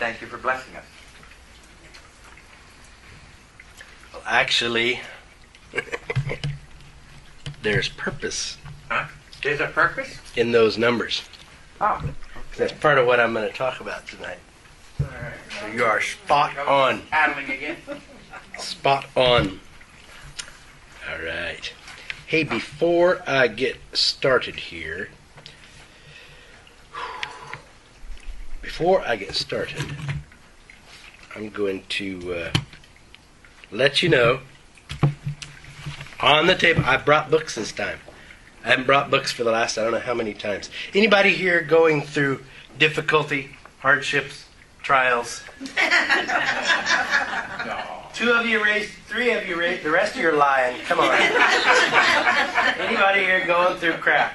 thank you for blessing us. Well, actually, there's purpose Huh? There's a purpose? in those numbers. Oh. That's part of what I'm going to talk about tonight. All right. So you are spot on. Paddling again. Spot on. All right. Hey, before I get started here, I'm going to let you know, on the table, I brought books this time. I haven't brought books for the last I don't know how many times. Anybody here going through difficulty, hardships, trials? No. 2 of you raised, 3 of you raised, the rest of you are lying. Come on. Anybody here going through crap?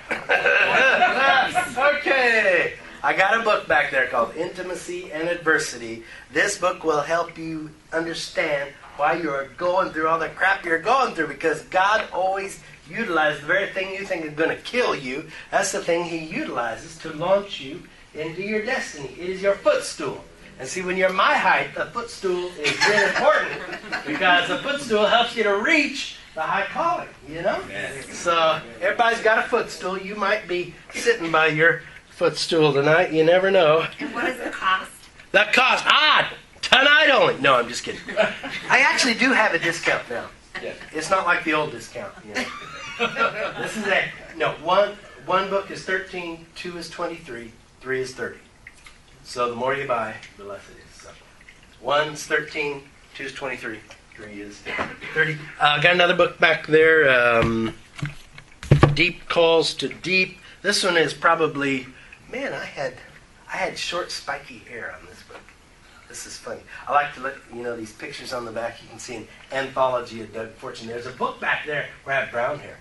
Okay. I got a book back there called Intimacy and Adversity. This book will help you understand why you are going through all the crap you're going through, because God always utilizes the very thing you think is going to kill you. That's the thing He utilizes to launch you into your destiny. It is your footstool. And see, when you're my height, the footstool is really important, because the footstool helps you to reach the high calling, you know? Yes. So everybody's got a footstool. You might be sitting by your footstool tonight. You never know. And what does it cost? That cost, tonight only. No, I'm just kidding. I actually do have a discount now. Yes. It's not like the old discount, you know. This is one book is 13, 2 is 23, 3 is 30. So the more you buy, the less it is. So 1's 13, 2 is 23, 3 is 30. Got another book back there, Deep Calls to Deep. This one is probably, man, I had short spiky hair on this book. This is funny. I like to look, these pictures on the back. You can see an anthology of Doug Fortune. There's a book back there where I have brown hair.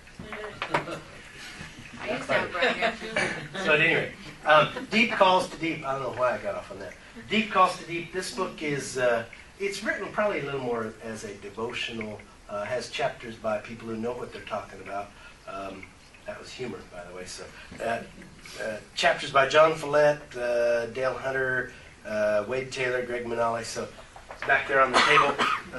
I used to have brown hair too. So at any rate, Deep Calls to Deep. I don't know why I got off on that. Deep Calls to Deep. This book is, it's written probably a little more as a devotional. Has chapters by people who know what they're talking about. That was humor, by the way. So chapters by John Follett, Dale Hunter, Wade Taylor, Greg Manali. So it's back there on the table.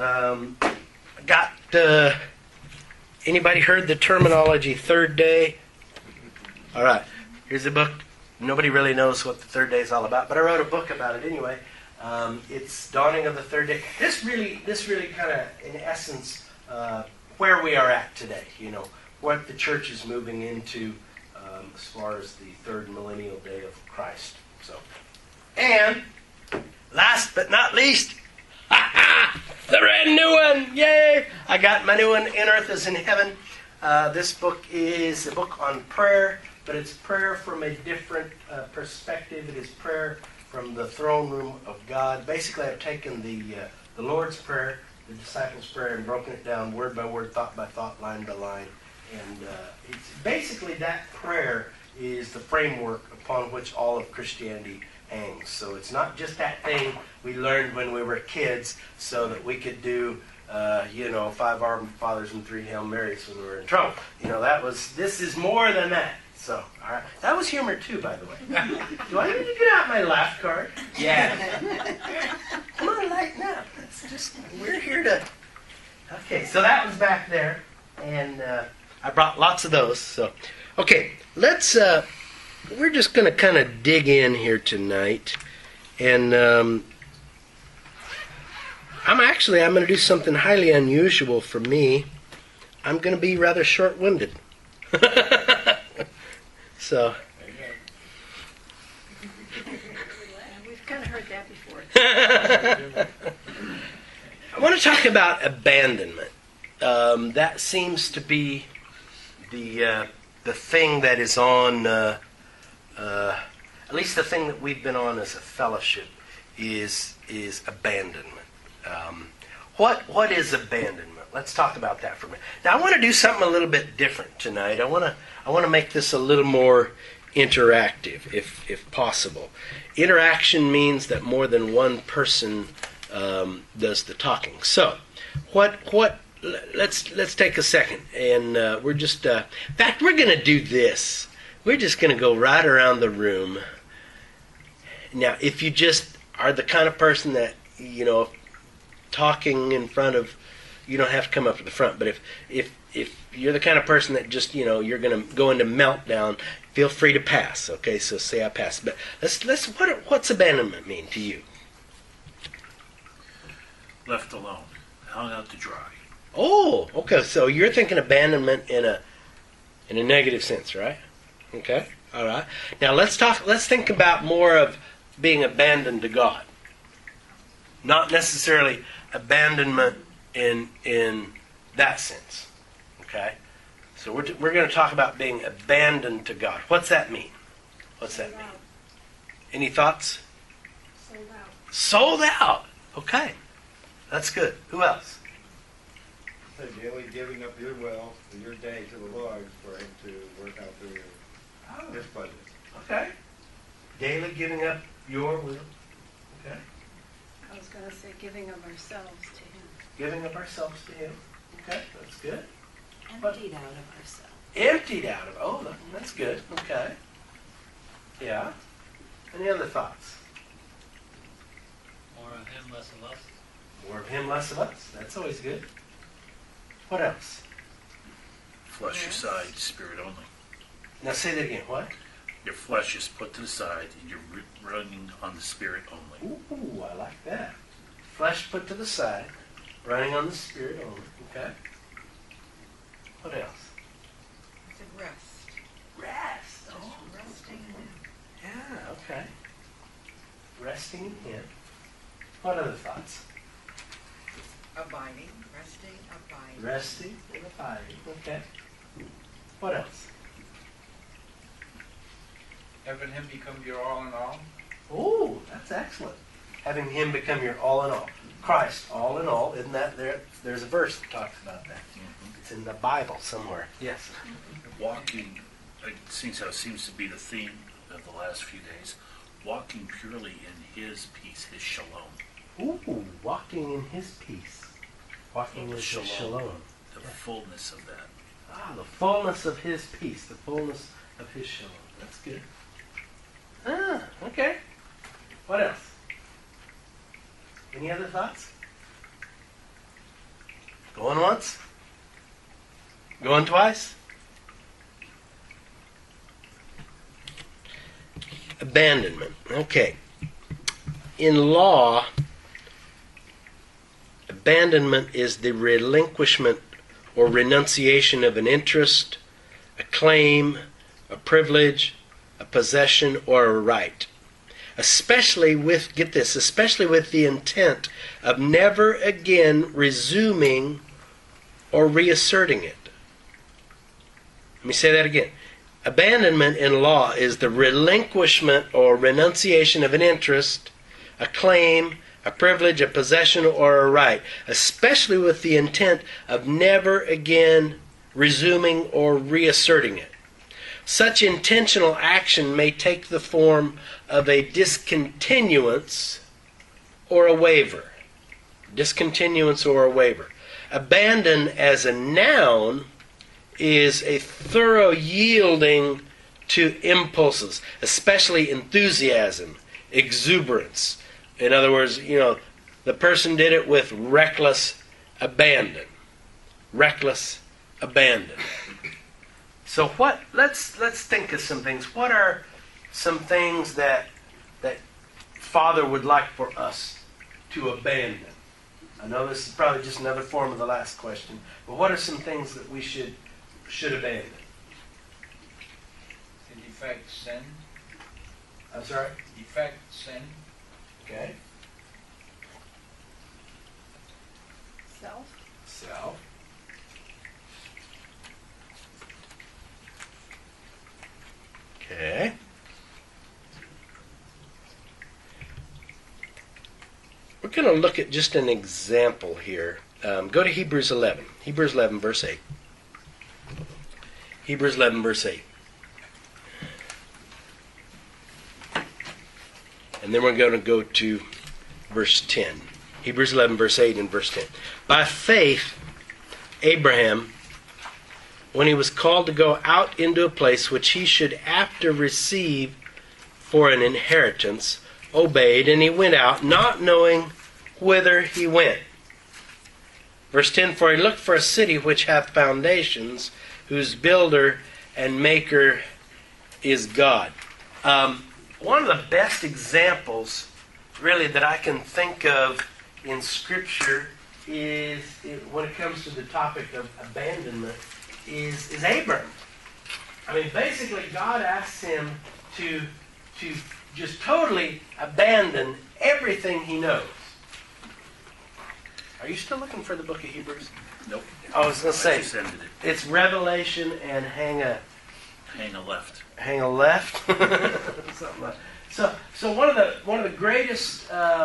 Anybody heard the terminology third day? All right. Here's the book. Nobody really knows what the third day is all about, but I wrote a book about it anyway. It's Dawning of the Third Day. This really kind of, in essence, where we are at today. What the church is moving into as far as the third millennial day of Christ. So, and last but not least, the brand new one! Yay! I got my new one, In Earth as in Heaven. This book is a book on prayer, but it's prayer from a different perspective. It is prayer from the throne room of God. Basically, I've taken the Lord's Prayer, the disciples' prayer, and broken it down word by word, thought by thought, line by line. And it's basically that prayer is the framework upon which all of Christianity hangs. So it's not just that thing we learned when we were kids so that we could do 5 Our Fathers and 3 Hail Marys when we were in trouble. This is more than that. So, all right. That was humor too, by the way. Do I need to get out my laugh card? Yeah. Come on, lighten up. We're here to... Okay, so that was back there. And I brought lots of those. So, okay, let's... we're just going to kind of dig in here tonight. And I'm going to do something highly unusual for me. I'm going to be rather short-winded. So... We've kind of heard that before. I want to talk about abandonment. That seems to be the thing that is on, at least the thing that we've been on as a fellowship is abandonment. What is abandonment? Let's talk about that for a minute. Now, I want to do something a little bit different tonight. I want to make this a little more interactive, if possible. Interaction means that more than one person does the talking. So, let's take a second, and we're just, in fact, we're going to do this. We're just going to go right around the room. Now, if you just are the kind of person that, talking in front of, you don't have to come up to the front, but if you're the kind of person that just, you're going to go into meltdown, feel free to pass. Okay, so say I pass. But what's abandonment mean to you? Left alone, hung out to dry. Oh, okay. So you're thinking abandonment in a negative sense, right? Okay. All right. Now let's think about more of being abandoned to God. Not necessarily abandonment in that sense. Okay. So we're going to talk about being abandoned to God. What's that mean? What's that mean? Any thoughts? Sold out. Sold out. Okay. That's good. Who else? So daily giving up your will or your day to the Lord for Him to work out through His budget. Okay. Daily giving up your will. Okay. I was going to say giving of ourselves to Him. Giving of ourselves to Him. Okay, that's good. Emptied out of ourselves. Emptied out of. Oh, that's good. Okay. Yeah. Any other thoughts? More of him, less of us. More of Him, less of us. That's always good. What else? Flesh aside, spirit only. Now say that again. What? Your flesh is put to the side, and you're running on the spirit only. Ooh, I like that. Flesh put to the side, running on the Spirit only. Okay. What else? It's a rest. Rest. Just Oh, resting in Him. yeah. Okay. Resting in Him. What other thoughts? Abiding. Resting, abiding. Resting and abiding. Okay. What else? Having Him become your all in all. Oh, that's excellent. Having Him become your all in all. Christ, all in all. Isn't that there? There's a verse that talks about that. It's in the Bible somewhere. Yes. Walking, it seems to be the theme of the last few days. Walking purely in His peace, His shalom. Ooh, walking in His peace. Walking in His shalom. The fullness of that. Ah, the fullness of His peace. The fullness of His shalom. That's good. Ah, okay. What else? Any other thoughts? Going once? Going twice? Abandonment. Okay. In law, abandonment is the relinquishment or renunciation of an interest, a claim, a privilege, a possession, or a right. Especially with, get this, especially with the intent of never again resuming or reasserting it. Let me say that again. Abandonment in law is the relinquishment or renunciation of an interest, a claim, a privilege, a possession, or a right, especially with the intent of never again resuming or reasserting it. Such intentional action may take the form of a discontinuance or a waiver. Discontinuance or a waiver. Abandon as a noun is a thorough yielding to impulses, especially enthusiasm, exuberance. In other words, the person did it with reckless abandon. Reckless abandon. So let's think of some things. What are some things that Father would like for us to abandon? I know this is probably just another form of the last question, but what are some things that we should abandon? In defect, sin. I'm sorry? Defect, sin. Okay. Self. Self. Okay. We're going to look at just an example here. Go to Hebrews 11. Hebrews 11, verse 8. Hebrews 11, verse 8. And then we're going to go to verse 10. Hebrews 11, verse 8 and verse 10. By faith, Abraham, when he was called to go out into a place which he should after receive for an inheritance, obeyed, and he went out, not knowing whither he went. Verse 10, for he looked for a city which hath foundations, whose builder and maker is God. One of the best examples, really, that I can think of in Scripture is, when it comes to the topic of abandonment, is Abram. I mean, basically, God asks him to just totally abandon everything he knows. Are you still looking for the book of Hebrews? Nope. I was going to I say, just ended it. it's Revelation and hang a Left. Something like. So one of the greatest,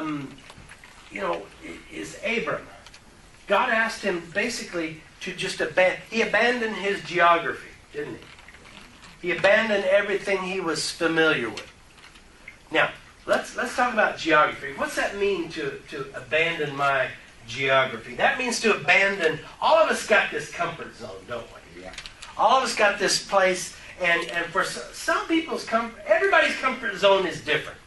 is Abram. God asked him basically to just abandon. He abandoned his geography, didn't he? He abandoned everything he was familiar with. Now, let's talk about geography. What's that mean to abandon my geography? That means to abandon. All of us got this comfort zone, don't we? Yeah. All of us got this place, and for some people's everybody's comfort zone is different,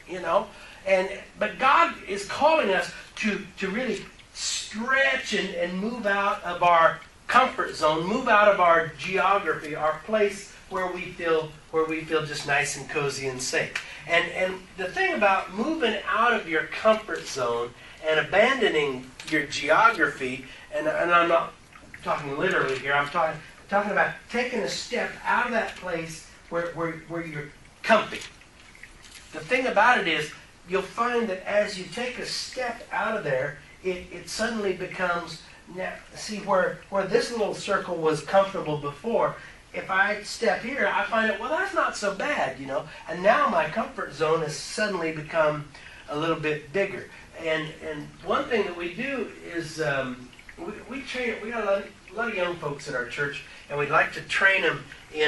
but God is calling us to really stretch and move out of our comfort zone, move out of our geography, our place where we feel just nice and cozy and safe. And the thing about moving out of your comfort zone and abandoning your geography, and I'm not talking literally here, I'm talking about taking a step out of that place where you're comfy. The thing about it is, you'll find that as you take a step out of there, it suddenly becomes, now, see where this little circle was comfortable before, if I step here, I find out, well, that's not so bad, and now my comfort zone has suddenly become a little bit bigger. And one thing that we do is we train. We got a lot of young folks in our church, and we'd like to train them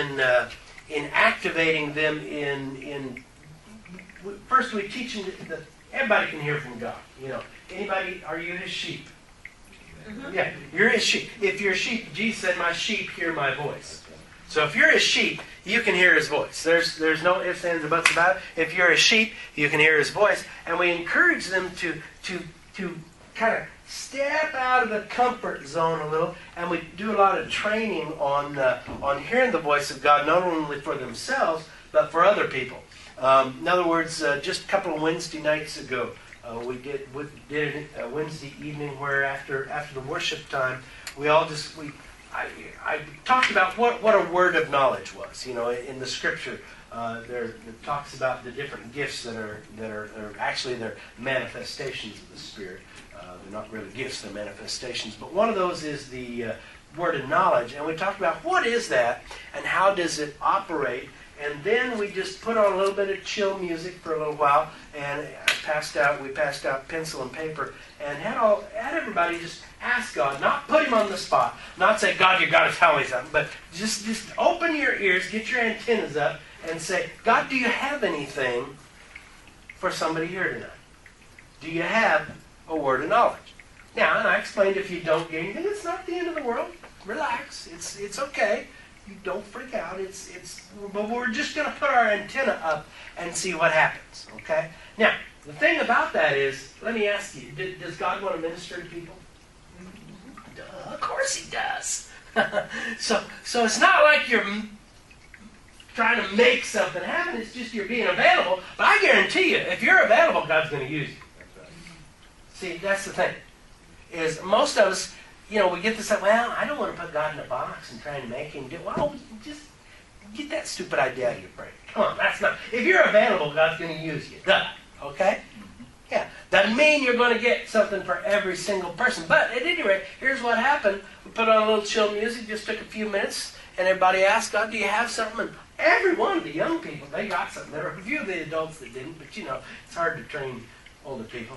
in activating them in. First, we teach them that everybody can hear from God. Anybody? Are you His sheep? Mm-hmm. Yeah, you're His sheep. If you're a sheep, Jesus said, "My sheep hear my voice." So if you're His sheep, you can hear His voice. There's no ifs, ands, or buts about it. If you're a sheep, you can hear His voice. And we encourage them to kind of step out of the comfort zone a little. And we do a lot of training on hearing the voice of God, not only for themselves, but for other people. In other words, just a couple of Wednesday nights ago, we did a Wednesday evening where after the worship time, I talked about what a word of knowledge was. In the Scripture, it talks about the different gifts that are actually they're manifestations of the Spirit. They're not really gifts; they're manifestations. But one of those is the word of knowledge, and we talked about what is that and how does it operate. And then we just put on a little bit of chill music for a little while, and we passed out pencil and paper, and had everybody just ask God, not put Him on the spot, not say, God, you got to tell me something, but just open your ears, get your antennas up, and say, God, do you have anything for somebody here tonight? Do you have a word of knowledge? Now, and I explained, if you don't get anything, it's not the end of the world. Relax. It's okay. You don't freak out. But we're just going to put our antenna up and see what happens. Okay? Now, the thing about that is, let me ask you, does God want to minister to people? Duh, of course He does. So it's not like you're trying to make something happen. It's just you're being available. But I guarantee you, if you're available, God's going to use you. See, that's the thing. Is most of us, we get this, well, I don't want to put God in a box and try and make Him do it. Well, just get that stupid idea out of your brain. Come on, that's not. If you're available, God's going to use you. Duh. Okay? Yeah. Doesn't mean you're going to get something for every single person. But at any rate, here's what happened. We put on a little chill music, just took a few minutes, and everybody asked God, do you have something? And every one of the young people, they got something. There were a few of the adults that didn't, but it's hard to train older people,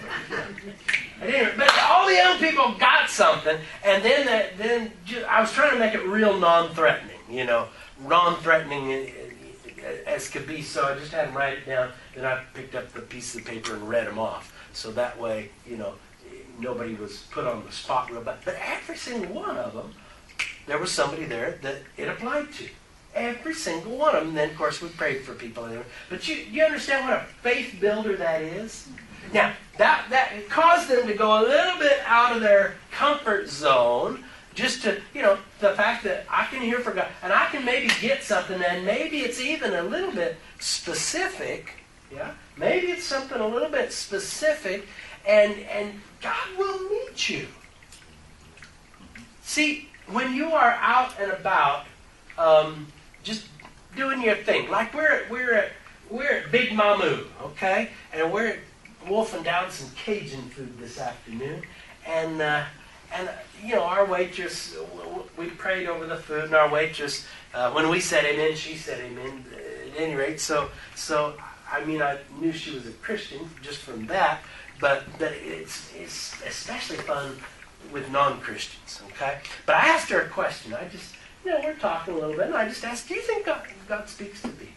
But all the young people got something, and then I was trying to make it real non-threatening, non-threatening as could be. So I just had them write it down. Then I picked up the piece of paper and read them off. So that way, nobody was put on the spot real bad. But every single one of them, there was somebody there that it applied to. Every single one of them. And then, of course, we prayed for people. But you understand what a faith builder that is? Now, that it caused them to go a little bit out of their comfort zone, just to, the fact that I can hear from God, and I can maybe get something, and maybe it's even a little bit specific, yeah? Maybe it's something a little bit specific, and God will meet you. See, when you are out and about, just doing your thing, like we're at Big Mamu, okay? And we're wolfing down some Cajun food this afternoon, and our waitress, we prayed over the food, and our waitress, when we said amen, she said amen. At any rate, so I knew she was a Christian just from that, but it's especially fun with non-Christians, okay? But I asked her a question. I just, we're talking a little bit, and I just asked, do you think God speaks to people?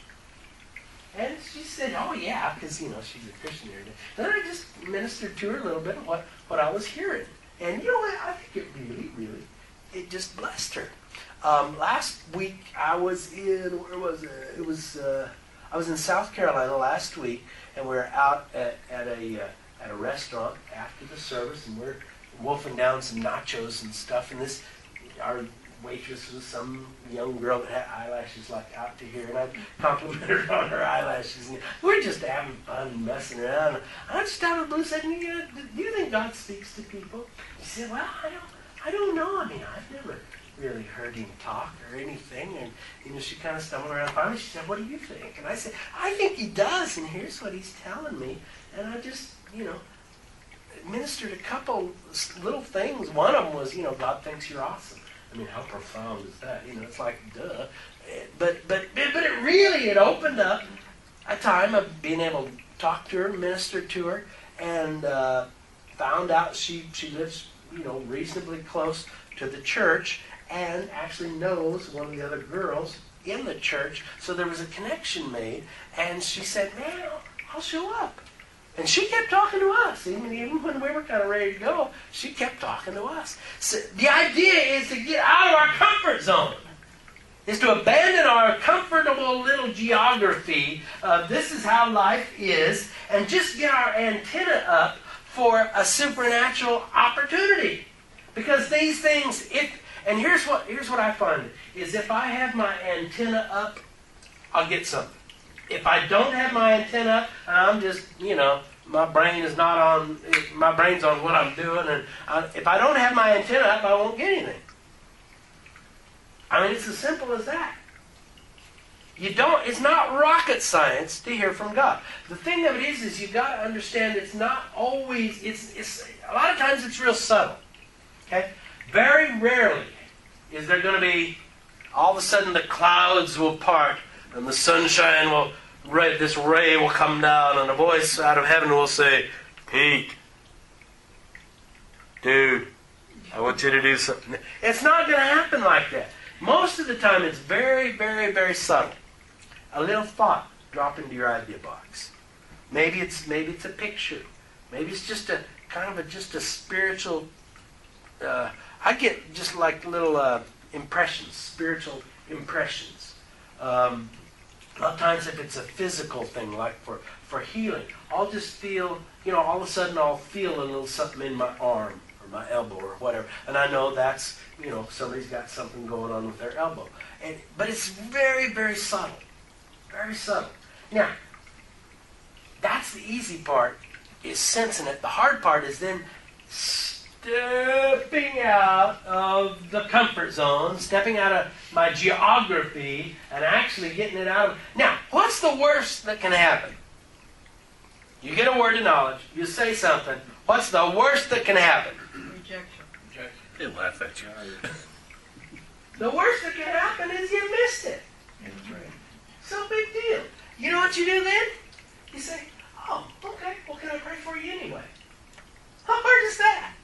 And she said, oh yeah, because, she's a Christian here. Then I just ministered to her a little bit of what I was hearing. And I think it really, it just blessed her. Last week I was in, where was it? I was in South Carolina last week, and we were out at a restaurant after the service, and we're wolfing down some nachos and stuff. And our waitress was some young girl that had eyelashes like out to here, and I complimented her on her eyelashes. And we're just having fun and messing around. And I just out of the blue said, do you think God speaks to people? She said, well, I don't know. I've never really heard him talk or anything. And she kind of stumbled around. Finally, she said, what do you think? And I said, I think he does, and here's what he's telling me. And I just, ministered a couple little things. One of them was, God thinks you're awesome. How profound is that? It's like, duh. But it opened up a time of being able to talk to her, minister to her, and found out she lives, reasonably close to the church, and actually knows one of the other girls in the church. So there was a connection made, and she said, man, I'll show up. And she kept talking to us. Even when we were kind of ready to go, she kept talking to us. So the idea is to get out of our comfort zone. Is to abandon our comfortable little geography. This is how life is. And just get our antenna up for a supernatural opportunity. Because these things, and here's what I find, is if I have my antenna up, I'll get something. If I don't have my antenna up, and I'm just, my brain's on what I'm doing, and if I don't have my antenna up, I won't get anything. It's as simple as that. It's not rocket science to hear from God. The thing of it is you've got to understand it's not always, it's a lot of times it's real subtle. Okay? Very rarely is there going to be, all of a sudden the clouds will part, and the sunshine will, this ray will come down, and a voice out of heaven will say, Pete, dude, I want you to do something. It's not going to happen like that. Most of the time it's very, very, very subtle. A little thought drop into your idea box. Maybe it's a picture. Maybe it's just a kind of just a spiritual. I get just like little impressions, spiritual impressions. A lot of times if it's a physical thing, like for healing, I'll just feel, all of a sudden I'll feel a little something in my arm or my elbow or whatever. And I know that's, somebody's got something going on with their elbow. But it's very, very subtle. Very subtle. Now, that's the easy part, is sensing it. The hard part is then stepping out of the comfort zone, stepping out of my geography, and actually getting it out of... Now, what's the worst that can happen? You get a word of knowledge, you say something, what's the worst that can happen? Rejection. They laugh at you. The worst that can happen is you missed it. That's right. So big deal. You know what you do then? You say, oh, okay, well, can I pray for you anyway? How hard is that?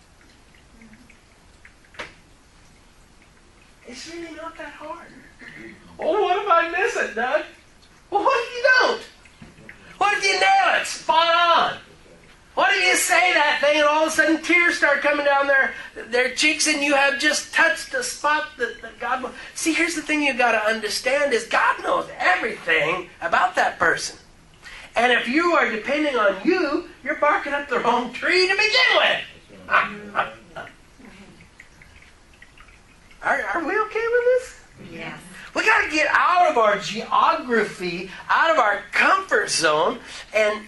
It's really not that hard. Oh, what if I miss it, Doug? Well, what if you don't? What if you nail it spot on? What if you say that thing, and all of a sudden tears start coming down their cheeks, and you have just touched a spot that God... See, here's the thing you've got to understand is God knows everything about that person. And if you are depending on you, you're barking up the wrong tree to begin with. Are we okay with this? Yes. We got to get out of our geography, out of our comfort zone, and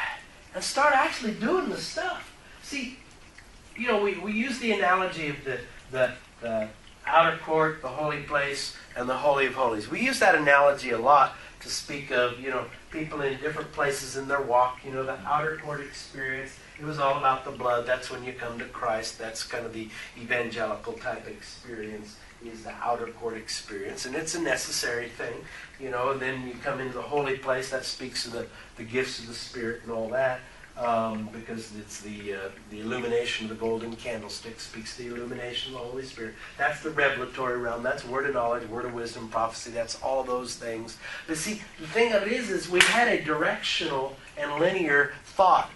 start actually doing the stuff. See, you know, we use the analogy of the outer court, the holy place, and the Holy of Holies. We use that analogy a lot to speak of, you know, people in different places in their walk. You know, the outer court experience, it was all about the blood. That's when you come to Christ. That's kind of the evangelical type experience, is the outer court experience. And it's a necessary thing, you know. And then you come into the holy place. That speaks of the gifts of the Spirit and all that. Because it's the illumination of the golden candlestick speaks the illumination of the Holy Spirit. That's the revelatory realm. That's word of knowledge, word of wisdom, prophecy. That's all those things. But see, the thing of it is we had a directional and linear thought.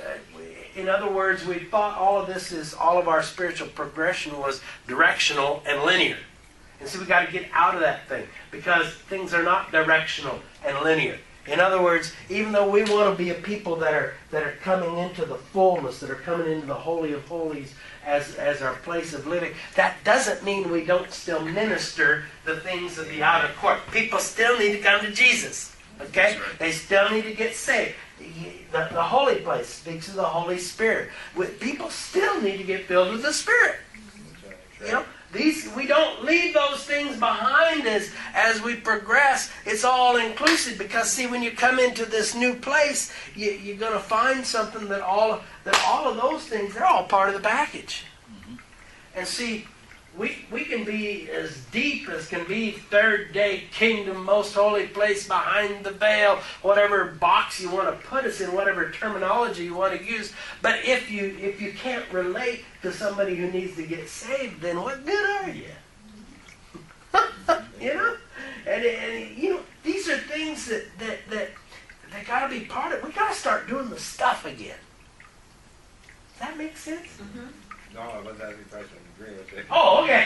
In other words, we thought all of our spiritual progression was directional and linear. And so we got to get out of that thing, because things are not directional and linear. In other words, even though we want to be a people that are coming into the fullness, that are coming into the Holy of Holies as our place of living, that doesn't mean we don't still minister the things of the outer court. People still need to come to Jesus. Okay? Right. They still need to get saved. The holy place speaks of the Holy Spirit. People still need to get filled with the Spirit. You know? We don't leave those things behind as we progress. It's all inclusive, because see, when you come into this new place, you're going to find something that all of those things, they're all part of the package. Mm-hmm. And see, we can be as deep as can be, third day kingdom, most holy place, behind the veil, whatever box you want to put us in, whatever terminology you want to use. But if you can't relate to somebody who needs to get saved, then what good are you? You know? And you know, these are things that they got to be part of. We got to start doing the stuff again. Does that make sense? Mm-hmm. No, I was asking questions. Agree with it. Oh, okay.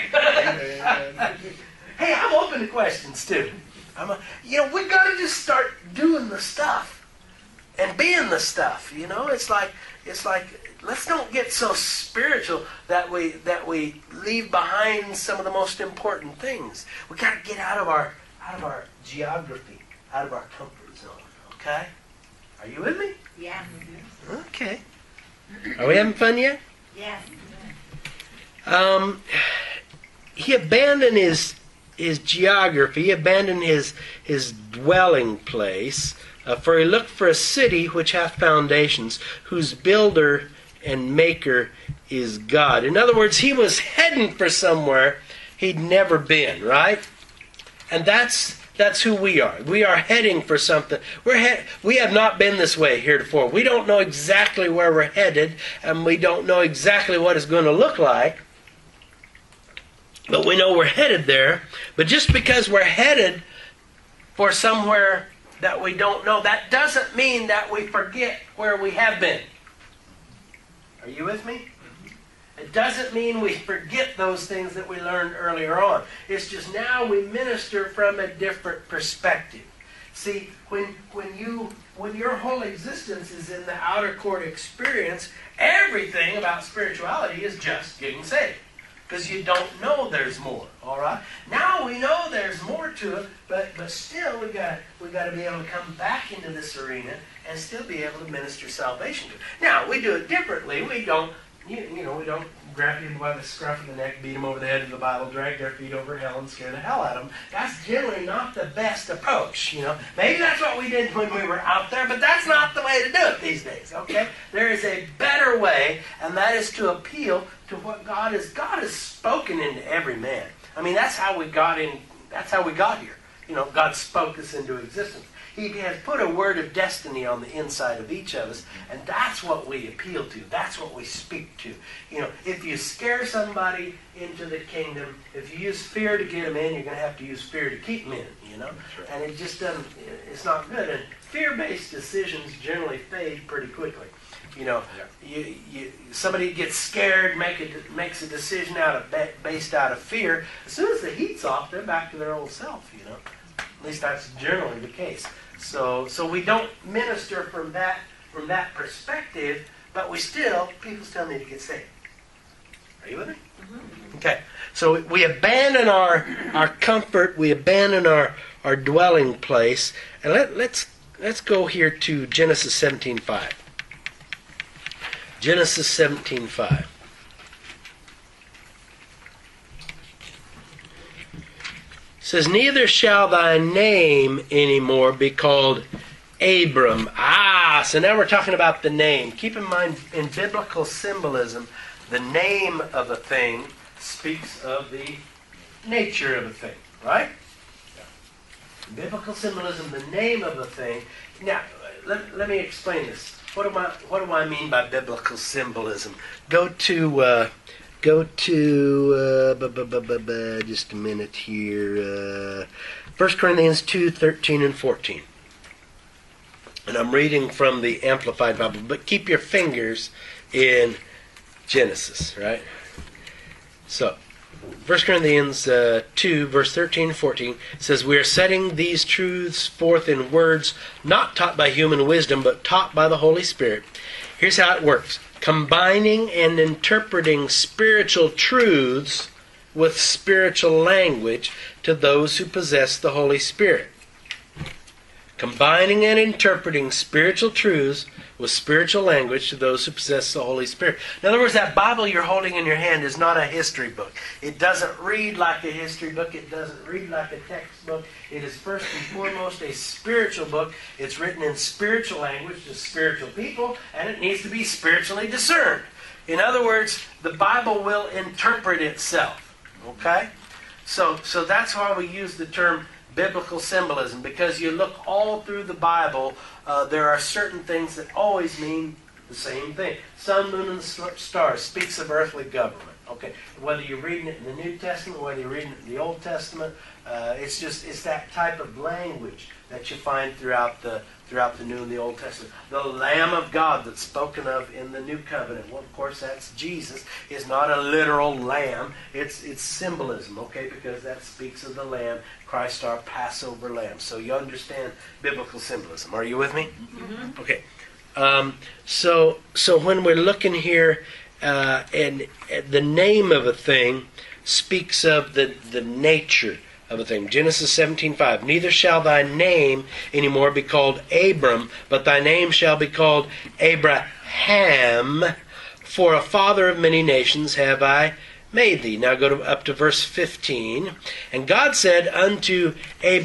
Hey, I'm open to questions too. We got to just start doing the stuff and being the stuff. You know, it's like let's don't get so spiritual that we leave behind some of the most important things. We got to get out of our geography, out of our comfort zone. Okay, are you with me? Yeah. Okay. Are we having fun yet? Yes. He abandoned his geography, he abandoned his dwelling place, for he looked for a city which hath foundations, whose builder and maker is God. In other words, he was heading for somewhere he'd never been, right? And that's who we are. We are heading for something. We have not been this way heretofore. We don't know exactly where we're headed, and we don't know exactly what it's going to look like. But we know we're headed there. But just because we're headed for somewhere that we don't know, that doesn't mean that we forget where we have been. Are you with me? It doesn't mean we forget those things that we learned earlier on. It's just now we minister from a different perspective. See, when your whole existence is in the outer court experience, everything about spirituality is just getting saved. Because you don't know there's more, all right? Now we know there's more to it, but still we got to be able to come back into this arena and still be able to minister salvation to it. Now we do it differently. We don't, we don't grab people by the scruff of the neck, beat them over the head with the Bible, drag their feet over hell, and scare the hell out of them. That's generally not the best approach. Maybe that's what we did when we were out there, but that's not the way to do it these days. Okay, there is a better way, and that is to appeal to what God is. God has spoken into every man. I mean, that's how we got in. That's how we got here. God spoke us into existence. He has put a word of destiny on the inside of each of us, and that's what we appeal to. That's what we speak to. If you scare somebody into the kingdom, if you use fear to get them in, you're going to have to use fear to keep them in, And it just doesn't, it's not good. And fear-based decisions generally fade pretty quickly. You know, somebody gets scared, makes a decision based out of fear. As soon as the heat's off, they're back to their old self. You know, at least that's generally the case. So we don't minister from that perspective, but people still need to get saved. Are you with me? Mm-hmm. Okay. So we abandon our comfort, we abandon our dwelling place, and let's go here to Genesis 17:5. Genesis 17:5. Says, neither shall thy name anymore be called Abram. So now we're talking about the name. Keep in mind, in biblical symbolism, the name of a thing speaks of the nature of a thing, right? In biblical symbolism, the name of a thing. Now, let me explain this. What do I mean by biblical symbolism? Go to just a minute here. 1 Corinthians 2:13 and 14. And I'm reading from the Amplified Bible, but keep your fingers in Genesis, right? So, 1 Corinthians 2, verse 13 and 14 says, we are setting these truths forth in words not taught by human wisdom, but taught by the Holy Spirit. Here's how it works. Combining and interpreting spiritual truths with spiritual language to those who possess the Holy Spirit. Combining and interpreting spiritual truths with spiritual language to those who possess the Holy Spirit. In other words, that Bible you're holding in your hand is not a history book. It doesn't read like a history book. It doesn't read like a textbook. It is first and foremost a spiritual book. It's written in spiritual language to spiritual people, and it needs to be spiritually discerned. In other words, the Bible will interpret itself. Okay? So that's why we use the term biblical symbolism, because you look all through the Bible, there are certain things that always mean the same thing. Sun, moon, and stars speaks of earthly government. Okay, whether you're reading it in the New Testament, whether you're reading it in the Old Testament, it's that type of language that you find throughout the New and the Old Testament. The Lamb of God that's spoken of in the New Covenant, well, of course, that's Jesus, is not a literal lamb. It's symbolism, okay, because that speaks of the Lamb, Christ our Passover Lamb. So you understand biblical symbolism. Are you with me? Mm-hmm. Okay. So when we're looking here, and the name of a thing speaks of the nature of a thing. Genesis 17:5. Neither shall thy name anymore be called Abram, but thy name shall be called Abraham, for a father of many nations have I made thee. Now go up to verse 15. And God said unto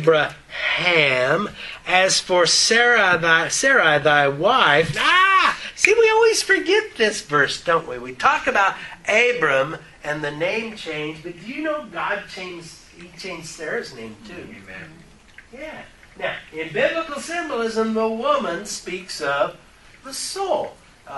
Abraham, as for Sarai thy wife. See, we always forget this verse, don't we? We talk about Abram and the name change, but do you know God changed Sarah's name too? Amen. Yeah. Now, in biblical symbolism, the woman speaks of the soul.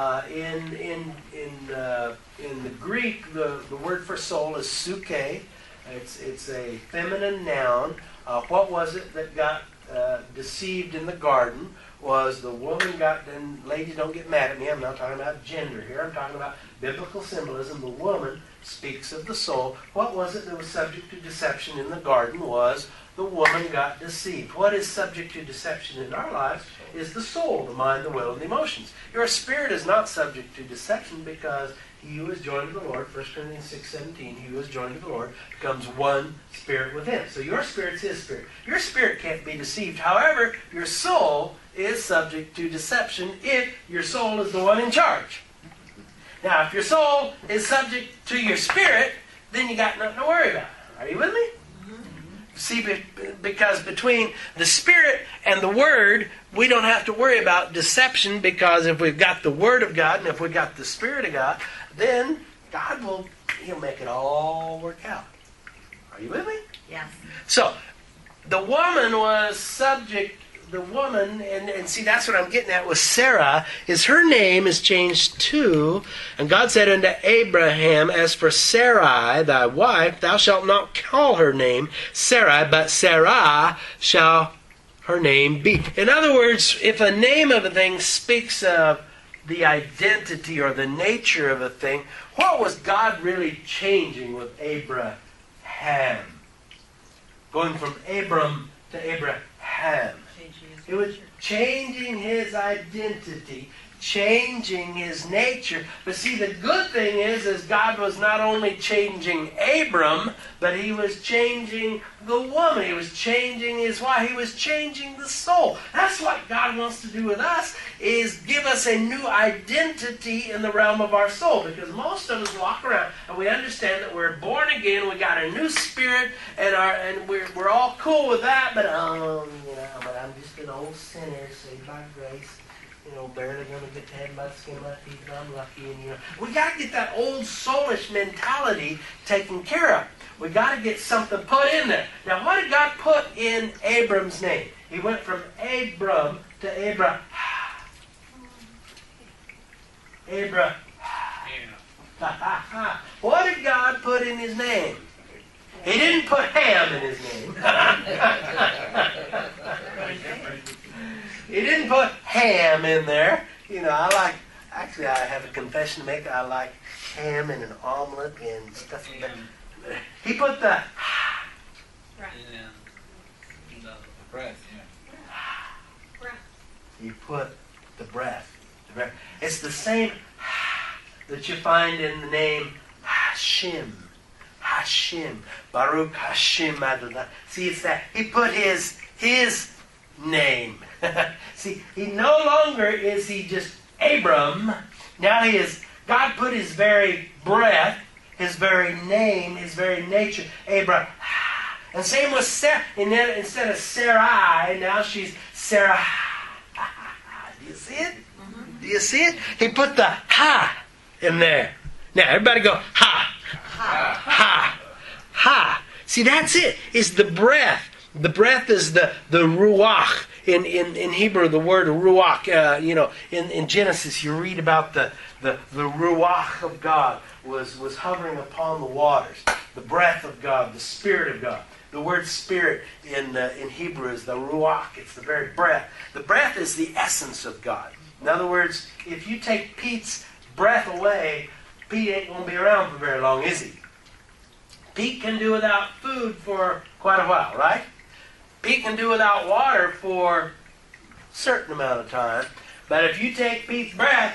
In the Greek, the word for soul is suke. It's a feminine noun. What was it that got deceived in the garden? Was the woman and ladies, don't get mad at me, I'm not talking about gender here, I'm talking about biblical symbolism. The woman speaks of the soul. What was it that was subject to deception in the garden? Was the woman got deceived. What is subject to deception in our lives is the soul, the mind, the will, and the emotions. Your spirit is not subject to deception, because he who is joined to the Lord, 1 Corinthians 6:17, he who is joined to the Lord becomes one spirit with him. So your spirit's his spirit. Your spirit can't be deceived. However, your soul is subject to deception if your soul is the one in charge. Now, if your soul is subject to your spirit, then you got nothing to worry about. Are you with me? See, because between the Spirit and the Word, we don't have to worry about deception, because if we've got the Word of God and if we've got the Spirit of God, then God He'll make it all work out. Are you with me? Yes. So, the woman was subject, and see, that's what I'm getting at with Sarah, is her name is changed too. And God said unto Abraham, as for Sarai, thy wife, thou shalt not call her name Sarai, but Sarah shall her name be. In other words, if a name of a thing speaks of the identity or the nature of a thing, what was God really changing with Abraham? Going from Abram to Abraham. It was changing his identity, changing his nature. But see, the good thing is God was not only changing Abram, but he was changing the woman. He was changing his wife. He was changing the soul. That's what God wants to do with us, is give us a new identity in the realm of our soul. Because most of us walk around and we understand that we're born again, we got a new spirit, and we're all cool with that, but but I'm just an old sinner saved by grace. Barely going to get to heaven by the skin of my teeth, but I'm lucky. And we got to get that old soulish mentality taken care of. We got to get something put in there. Now, what did God put in Abram's name? He went from Abram to Abraham. Abraham. What did God put in his name? He didn't put Ham in his name. He didn't put ham in there. I have a confession to make. I like ham in an omelet and stuff like that. He put the breath, He put the breath. It's the same that you find in the name Hashem. Hashem. Baruch Hashem Adonai. See, it's that. He put his name. See, he no longer is he just Abram. Now he is, God put his very breath, his very name, his very nature, Abraham. And same with Sarah. Instead of Sarai, now she's Sarah. Do you see it? Do you see it? He put the ha in there. Now, everybody go, ha. Ha. Ha. Ha. See, that's it. It's the breath. The breath is the ruach. In Hebrew, the word ruach, in Genesis, you read about the ruach of God was hovering upon the waters. The breath of God, the Spirit of God. The word spirit in Hebrew is the ruach. It's the very breath. The breath is the essence of God. In other words, if you take Pete's breath away, Pete ain't going to be around for very long, is he? Pete can do without food for quite a while, right? Pete can do without water for a certain amount of time. But if you take Pete's breath,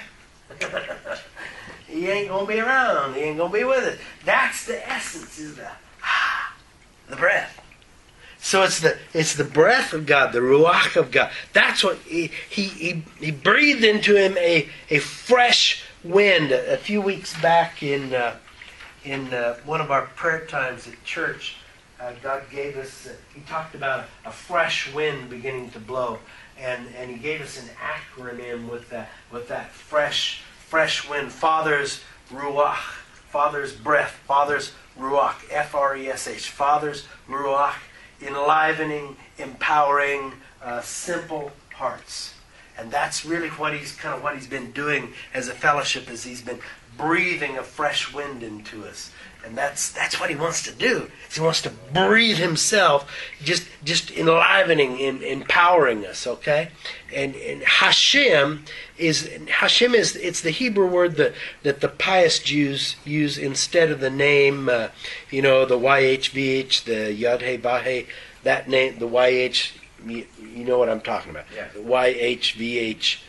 he ain't going to be around. He ain't going to be with us. That's the essence, is the breath. So it's the breath of God, the ruach of God. That's what he breathed into him a fresh wind. A few weeks back in one of our prayer times at church, God gave us, he talked about a fresh wind beginning to blow. And he gave us an acronym with that fresh wind. Father's ruach, Father's breath, Father's ruach, F-R-E-S-H, Father's ruach, enlivening, empowering, simple hearts. And that's really what he's been doing as a fellowship, is he's been breathing a fresh wind into us. And that's what he wants to do. He wants to breathe himself, just enlivening, empowering us, okay? And Hashem is it's the Hebrew word that the pious Jews use instead of the name, the YHVH, the Yod He Vahe, that name, the YH, you know what I'm talking about. Yeah. The YHVH.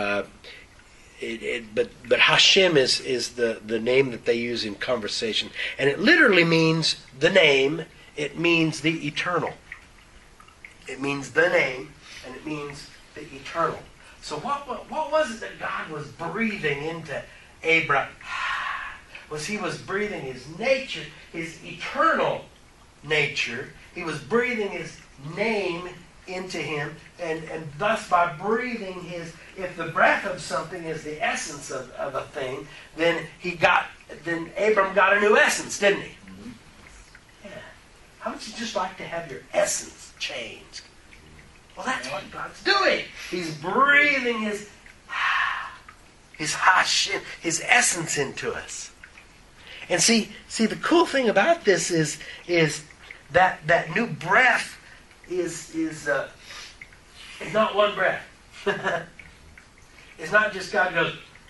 But Hashem is the name that they use in conversation. And it literally means the name. It means the eternal. It means the name, and it means the eternal. So what was it that God was breathing into Abraham? He was breathing his nature, his eternal nature. He was breathing his name into him, and thus by breathing if the breath of something is the essence of a thing, then Abram got a new essence, didn't he? Mm-hmm. Yeah. How would you just like to have your essence changed? Well, that's what God's doing. He's breathing his Hashem, his essence into us. And see, the cool thing about this is that new breath is not one breath. It's not just God goes,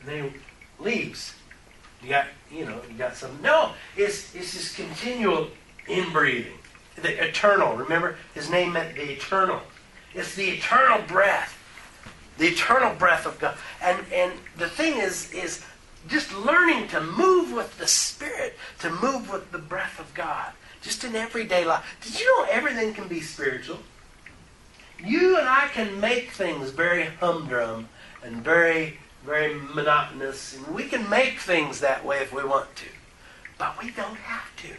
and then he leaves. You got some. No, it's this continual inbreathing. The eternal, remember? His name meant the eternal. It's the eternal breath. The eternal breath of God. And the thing is just learning to move with the Spirit, to move with the breath of God. Just in everyday life. Did you know everything can be spiritual? You and I can make things very humdrum and very, very monotonous. And we can make things that way if we want to. But we don't have to.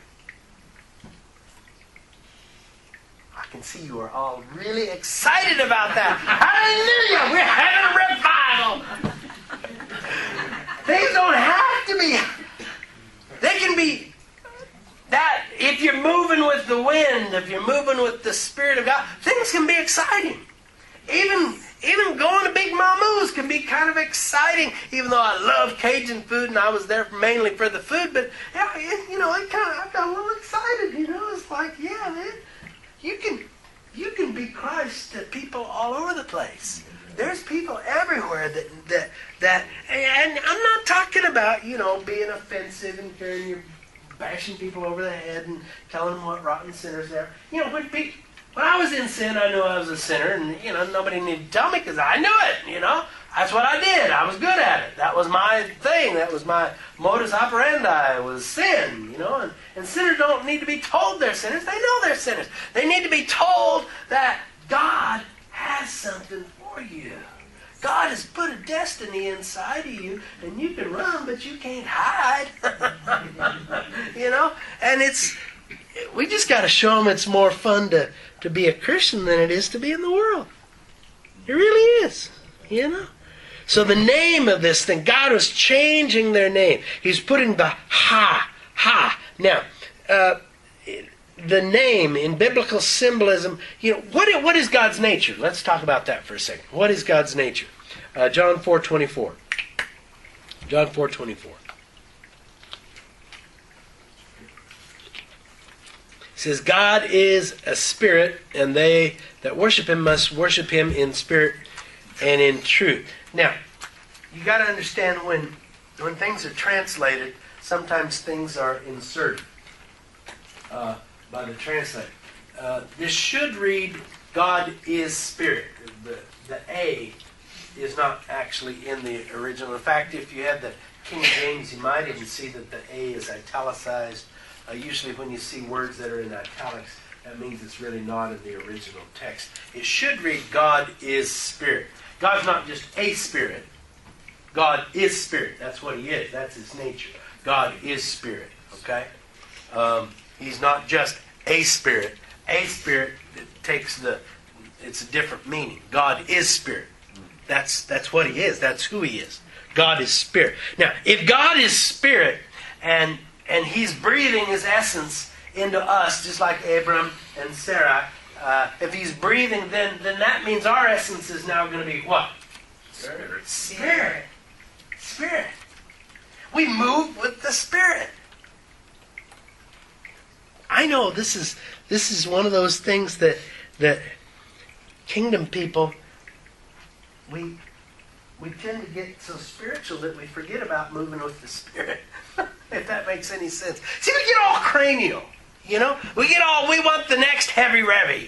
I can see you are all really excited about that. Hallelujah! We're having a revival. Things don't have to be. They can be that if you're moving with the wind, if you're moving with the Spirit of God, things can be exciting. Even going to Big Mamu's can be kind of exciting, even though I love Cajun food and I was there mainly for the food. But I got a little excited. It's like, yeah, man. You can be Christ to people all over the place. There's people everywhere that and I'm not talking about, being offensive and bashing people over the head and telling them what rotten sinners they are. When I was in sin, I knew I was a sinner, and nobody needed to tell me because I knew it. That's what I did. I was good at it. That was my thing. That was my modus operandi, was sin, And sinners don't need to be told they're sinners. They know they're sinners. They need to be told that God has something for you. God has put a destiny inside of you, and you can run, but you can't hide. And we just got to show them it's more fun to be a Christian than it is to be in the world. It really is, So the name of this thing, God was changing their name. He's putting the ha. Now, the name in biblical symbolism, what is God's nature? Let's talk about that for a second. What is God's nature? John 4:24. John 4:24. It says, God is a spirit, and they that worship him must worship him in spirit and in truth. Now, you got to understand when things are translated, sometimes things are inserted by the translator. This should read, God is spirit. The A is not actually in the original. In fact, if you had the King James, you might even see that the A is italicized. Usually when you see words that are in italics, that means it's really not in the original text. It should read, God is spirit. God's not just a spirit. God is spirit. That's what he is. That's his nature. God is spirit. Okay? He's not just a spirit. A spirit it's a different meaning. God is spirit. That's what he is. That's who he is. God is spirit. Now, if God is spirit and he's breathing his essence into us, just like Abram and Sarah, if he's breathing, then that means our essence is now going to be what? Spirit. Spirit. We move with the Spirit. I know this is one of those things that kingdom people, we tend to get so spiritual that we forget about moving with the Spirit. If that makes any sense. See, we get all cranial, We want the next heavy revy,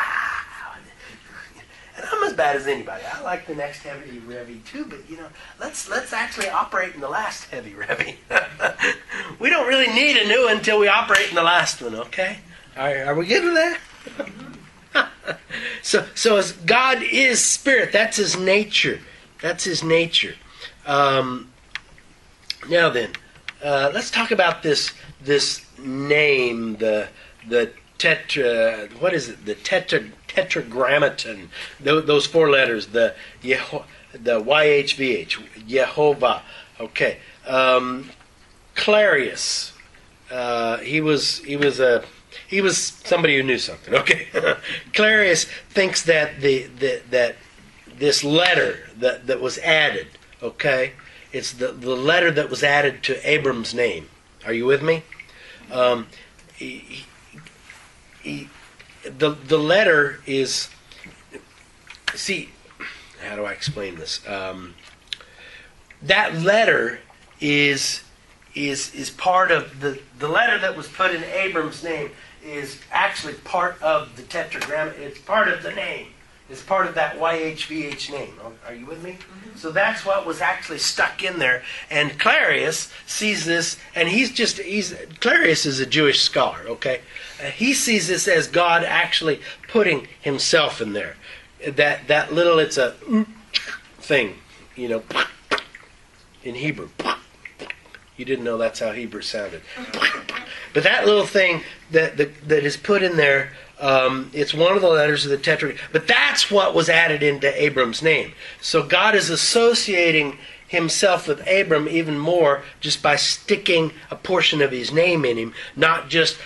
And I'm as bad as anybody. I like the next heavy revy too, but let's actually operate in the last heavy revy. We don't really need a new one until we operate in the last one, okay? Are we good with that? So as God is spirit, that's his nature. That's his nature. Now then, let's talk about this name, the what is it? The tetragrammaton. Those four letters. The YHVH. Yehovah. Okay. Clarius. He was somebody who knew something. Okay. Clarius thinks that that this letter that was added. Okay. It's the letter that was added to Abram's name. Are you with me? The letter is... See, how do I explain this? that letter is part of the letter that was put in Abram's name is actually part of the tetragrammaton. It's part of the name. It's part of that YHVH name. Are you with me? Mm-hmm. So that's what was actually stuck in there. And Clarius sees this, and Clarius is a Jewish scholar, okay? He sees this as God actually putting himself in there. That little, it's a thing, in Hebrew. You didn't know that's how Hebrew sounded. But that little thing that is put in there, it's one of the letters of the tetragrammaton. But that's what was added into Abram's name. So God is associating himself with Abram even more just by sticking a portion of his name in him, are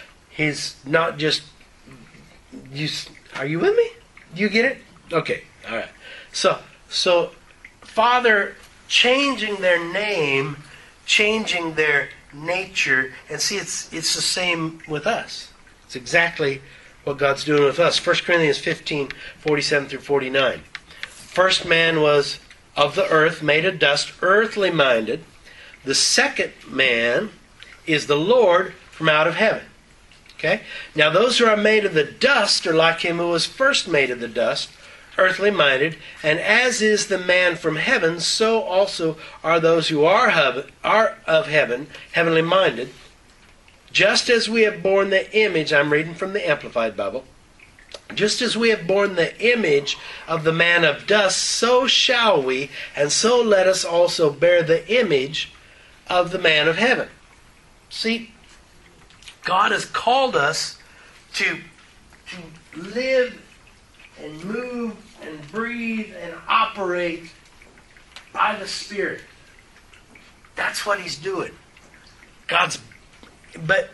you with me? Do you get it? Okay, all right. So Father changing their name, changing their nature, and see, it's the same with us. It's exactly what God's doing with us. 1 Corinthians 15, 47 through 49. First man was of the earth, made of dust, earthly minded. The second man is the Lord from out of heaven. Okay? Now those who are made of the dust are like him who was first made of the dust, earthly minded, and as is the man from heaven, so also are those who are of heaven, heavenly minded. Just as we have borne the image, I'm reading from the Amplified Bible, just as we have borne the image of the man of dust, so shall we, and so let us also bear the image of the man of heaven. See, God has called us to live and move and breathe and operate by the Spirit. That's what He's doing. But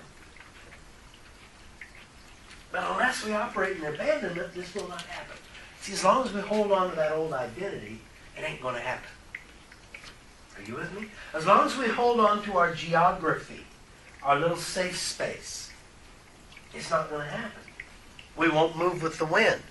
unless we operate in abandonment, this will not happen. See, as long as we hold on to that old identity, it ain't going to happen. Are you with me? As long as we hold on to our geography, our little safe space, it's not going to happen. We won't move with the wind.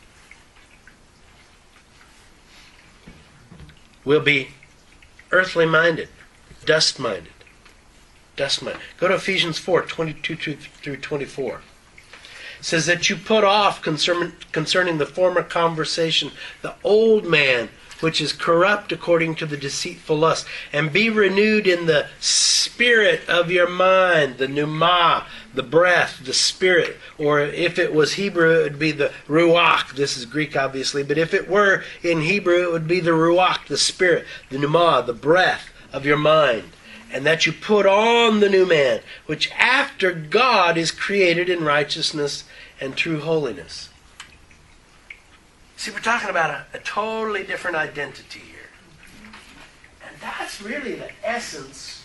We'll be earthly minded, dust minded. Dust minded. Go to Ephesians 4, 22 through 24. It says that you put off concerning the former conversation the old man, which is corrupt according to the deceitful lust, and be renewed in the spirit of your mind, the pneuma, the breath, the spirit, or if it was Hebrew, it would be the ruach. This is Greek, obviously, but if it were in Hebrew, it would be the ruach, the spirit, the pneuma, the breath of your mind, and that you put on the new man, which after God is created in righteousness and true holiness. See, we're talking about a totally different identity here. And that's really the essence.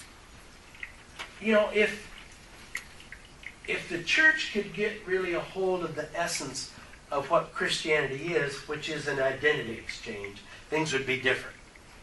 If the church could get really a hold of the essence of what Christianity is, which is an identity exchange, things would be different.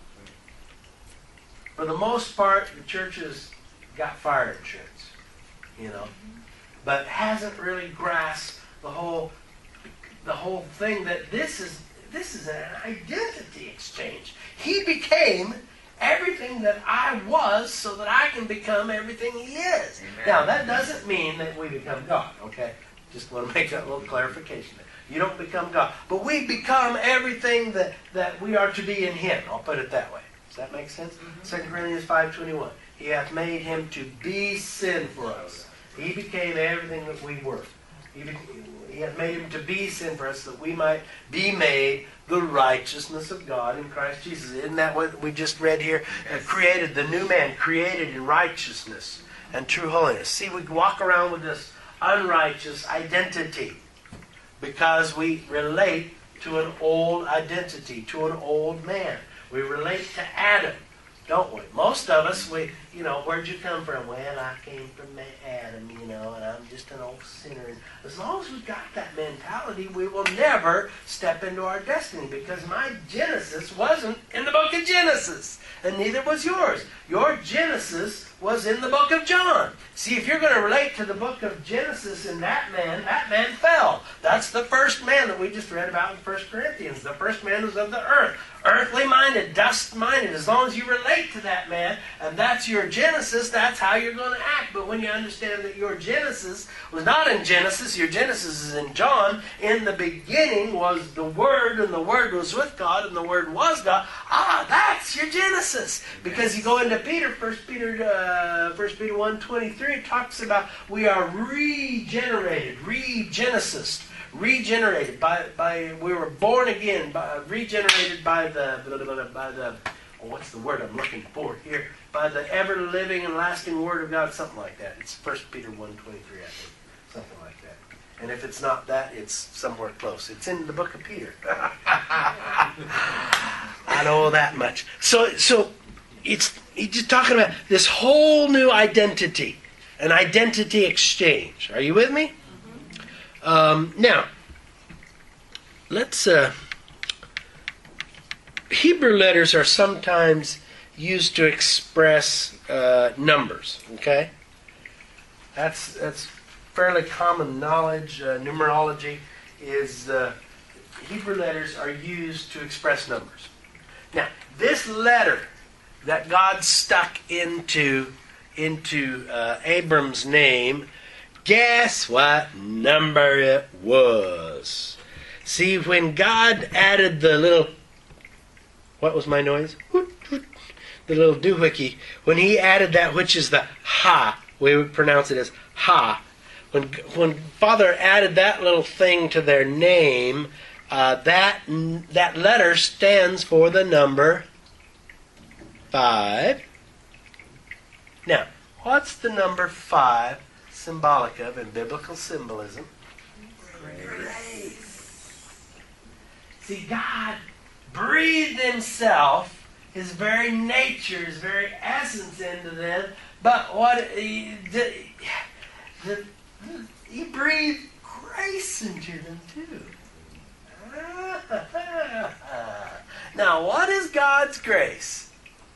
For the most part, the church has got fire insurance, but hasn't really grasped the whole thing that this is an identity exchange. He became everything that I was so that I can become everything He is. Amen. Now, that doesn't mean that we become God, okay? Just want to make that little clarification there. You don't become God. But we become everything that we are to be in Him. I'll put it that way. Does that make sense? Mm-hmm. 2 Corinthians 5:21. He hath made Him to be sin for us. He became everything that we were. He hath made Him to be sin for us, that we might be made the righteousness of God in Christ Jesus. Isn't that what we just read here? Created, the new man, created in righteousness and true holiness. See, we walk around with this unrighteous identity because we relate to an old identity, to an old man. We relate to Adam, don't we? Most of us, where'd you come from? Well, I came from Adam, and I'm just an old sinner. And as long as we've got that mentality, we will never step into our destiny, because my Genesis wasn't in the book of Genesis, and neither was yours. Your Genesis was in the book of John. See, if you're going to relate to the book of Genesis and that man fell. That's the first man that we just read about in 1 Corinthians. The first man was of the earth. Earthly minded, dust minded. As long as you relate to that man, and that's your Genesis, that's how you're going to act. But when you understand that your Genesis was not in Genesis, your Genesis is in John. In the beginning was the Word, and the Word was with God, and the Word was God. That's your Genesis. Because you go into Peter, 1 Peter 1:23, it talks about we are regenerated, regenesis. Regenerated by we were born again, regenerated by the what's the word I'm looking for here? By the ever living and lasting Word of God, something like that. It's 1 Peter 1:23, I think, something like that. And if it's not that, it's somewhere close. It's in the book of Peter. I know that much. So he's just talking about this whole new identity, an identity exchange. Are you with me? Now, let's. Hebrew letters are sometimes used to express numbers. Okay, that's fairly common knowledge. Numerology is Hebrew letters are used to express numbers. Now, this letter that God stuck into Abram's name. Guess what number it was? See, when God added the little... What was my noise? The little doohickey. When He added that, which is the ha, we would pronounce it as ha. When Father added that little thing to their name, that letter stands for the number 5. Now, what's the number 5? Symbolic of in biblical symbolism? Grace. See, God breathed Himself, His very nature, His very essence into them, but what He breathed grace into them too. Now, what is God's grace?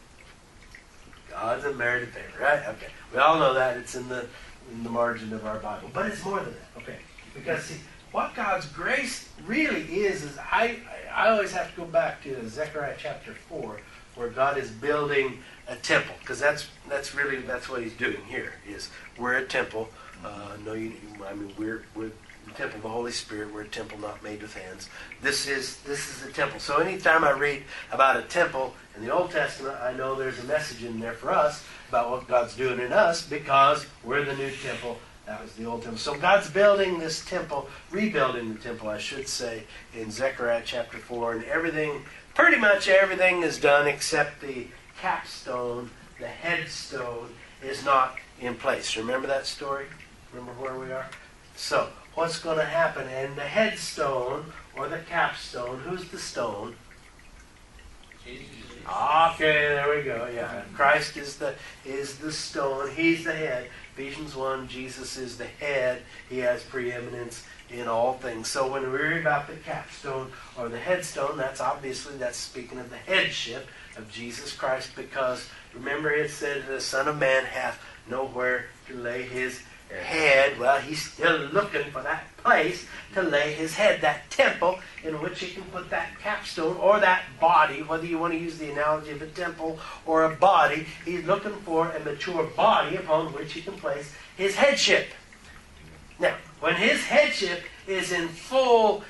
God's unmerited favor, right? Okay, we all know that. It's in the margin of our Bible. But it's more than that. Okay. Because see, what God's grace really is I always have to go back to Zechariah chapter 4, where God is building a temple. Because that's what He's doing here. Is we're a temple. We're the temple of the Holy Spirit. We're a temple not made with hands. This is a temple. So anytime I read about a temple in the Old Testament, I know there's a message in there for us about what God's doing in us, because we're the new temple. That was the old temple. So God's building this temple, rebuilding the temple, I should say, in Zechariah chapter 4. And pretty much everything is done except the capstone, the headstone, is not in place. Remember that story? Remember where we are? So, what's going to happen? And the headstone, or the capstone, who's the stone? Jesus. Okay, there we go. Yeah, Christ is the stone. He's the head. Ephesians 1, Jesus is the head. He has preeminence in all things. So when we read about the capstone or the headstone, that's speaking of the headship of Jesus Christ, because remember it said the Son of Man hath nowhere to lay His head. Well, He's still looking for that place to lay His head, that temple in which He can put that capstone or that body, whether you want to use the analogy of a temple or a body. He's looking for a mature body upon which He can place His headship. Now, when His headship is in full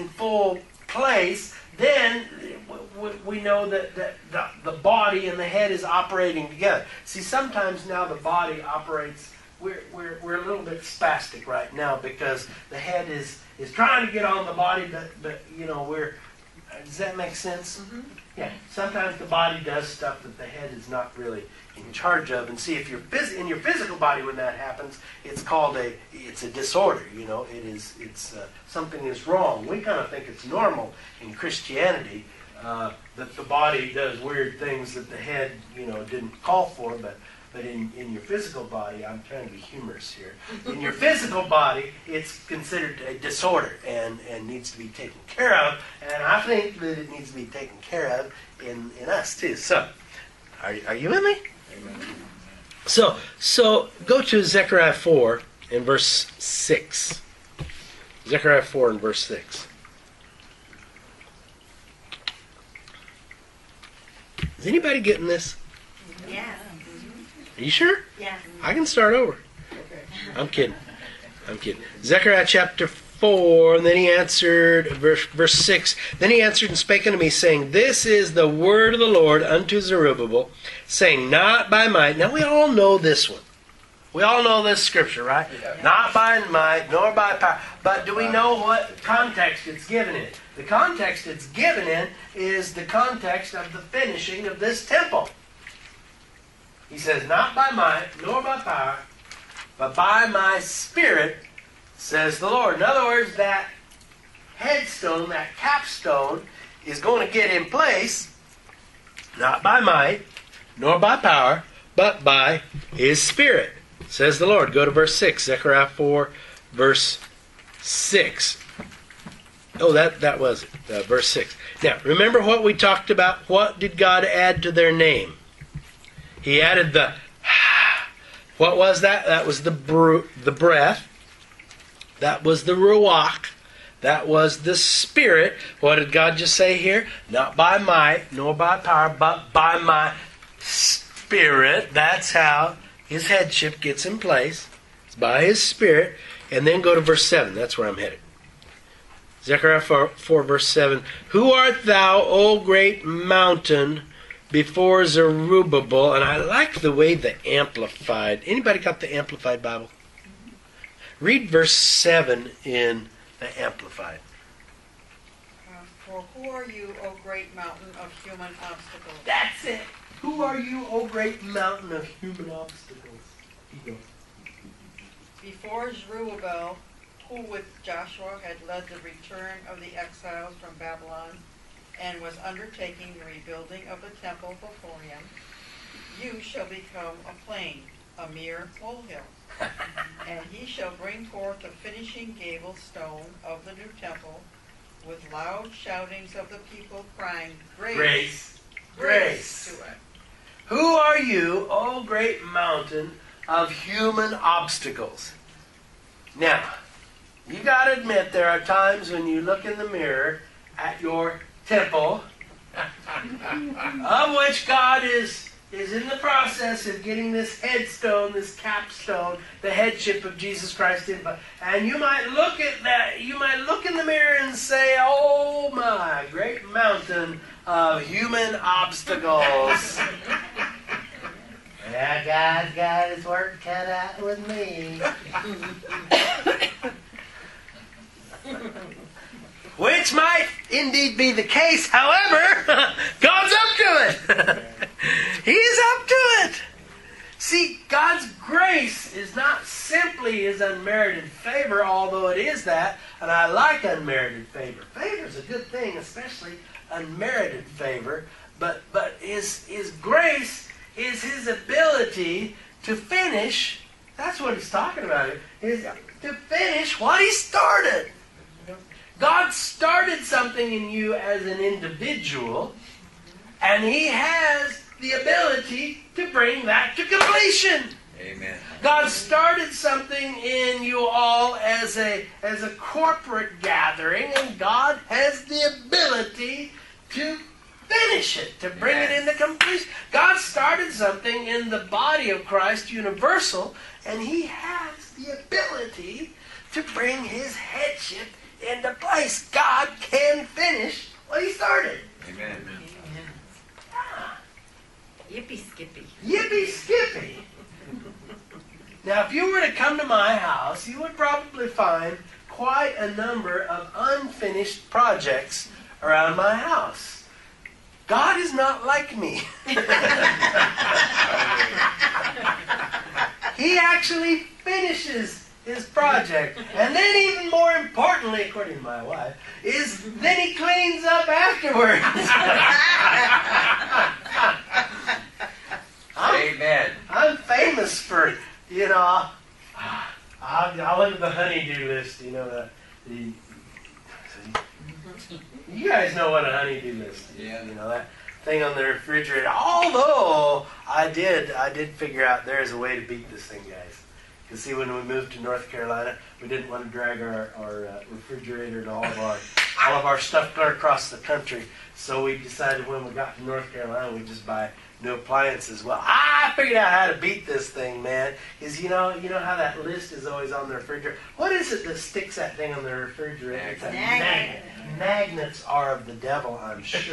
place, then we know that the body and the head is operating together. See, sometimes now the body operates. We're a little bit spastic right now because the head is trying to get on the body, but does that make sense? Mm-hmm. Yeah. Sometimes the body does stuff that the head is not really in charge of. And see, if you're in your physical body when that happens, it's called it's a disorder. It's something is wrong. We kind of think it's normal in Christianity that the body does weird things that the head didn't call for, but in your physical body, I'm trying to be humorous here, in your physical body, it's considered a disorder and needs to be taken care of. And I think that it needs to be taken care of in us too. So, are you with me? Amen. So go to Zechariah 4 in verse 6. Zechariah 4 and verse 6. Is anybody getting this? Yeah. Are you sure? Yeah. I can start over. I'm kidding. Zechariah chapter 4, and then he answered, verse 6, then he answered and spake unto me, saying, This is the word of the Lord unto Zerubbabel, saying, Not by might. Now we all know this one. We all know this scripture, right? Yeah. Not by might, nor by power. But do we know what context it's given in? The context it's given in is the context of the finishing of this temple. He says, Not by might, nor by power, but by my Spirit, says the Lord. In other words, that headstone, that capstone, is going to get in place, not by might, nor by power, but by His Spirit, says the Lord. Go to verse 6, Zechariah 4, verse 6. Oh, that was it, verse 6. Now, remember what we talked about? What did God add to their name? He added the... What was that? That was the breath. That was the ruach. That was the Spirit. What did God just say here? Not by might, nor by power, but by my Spirit. That's how His headship gets in place. It's by His Spirit. And then go to verse 7. That's where I'm headed. Zechariah 4 verse 7. Who art thou, O great mountain, before Zerubbabel? And I like the way the Amplified. Anybody got the Amplified Bible? Read verse 7 in the Amplified. For who are you, O great mountain of human obstacles? That's it. Who are you, O great mountain of human obstacles? Before Zerubbabel, who with Joshua had led the return of the exiles from Babylon, and was undertaking the rebuilding of the temple before him, you shall become a plain, a mere molehill. And he shall bring forth the finishing gable stone of the new temple, with loud shoutings of the people crying, Grace, grace to it. Who are you, O great mountain of human obstacles? Now, you got to admit there are times when you look in the mirror at your temple, of which God is in the process of getting this headstone, this capstone, the headship of Jesus Christ in. And you might look at that, you might look in the mirror and say, Oh my, great mountain of human obstacles. Yeah, God's got His work cut out with me. Which might indeed be the case. However, God's up to it. He's up to it. See, God's grace is not simply His unmerited favor, although it is that, and I like unmerited favor. Favor is a good thing, especially unmerited favor, but His grace is His ability to finish. That's what He's talking about. To finish what He started. God started something in you as an individual, and He has the ability to bring that to completion. Amen. God started something in you all as a corporate gathering, and God has the ability to finish it, to bring it into completion. God started something in the body of Christ universal, and He has the ability to bring His headship into place. God can finish what He started. Amen. Yippee skippy. Yippee skippy. Now, if you were to come to my house, you would probably find quite a number of unfinished projects around my house. God is not like me. He actually finishes His project. And then even more importantly, according to my wife, is then He cleans up afterwards. Amen. I'm famous for, I'll look at the honey-do list, you guys know what a honey-do list is. Yeah. thing on the refrigerator. Although I did figure out there is a way to beat this thing, guys. Because see, when we moved to North Carolina, we didn't want to drag our refrigerator and all of our stuff clear across the country. So we decided when we got to North Carolina, we'd just buy new appliances. Well, I figured out how to beat this thing, man. Is you know how that list is always on the refrigerator. What is it that sticks that thing on the refrigerator? It's a magnet. Magnets are of the devil, I'm sure.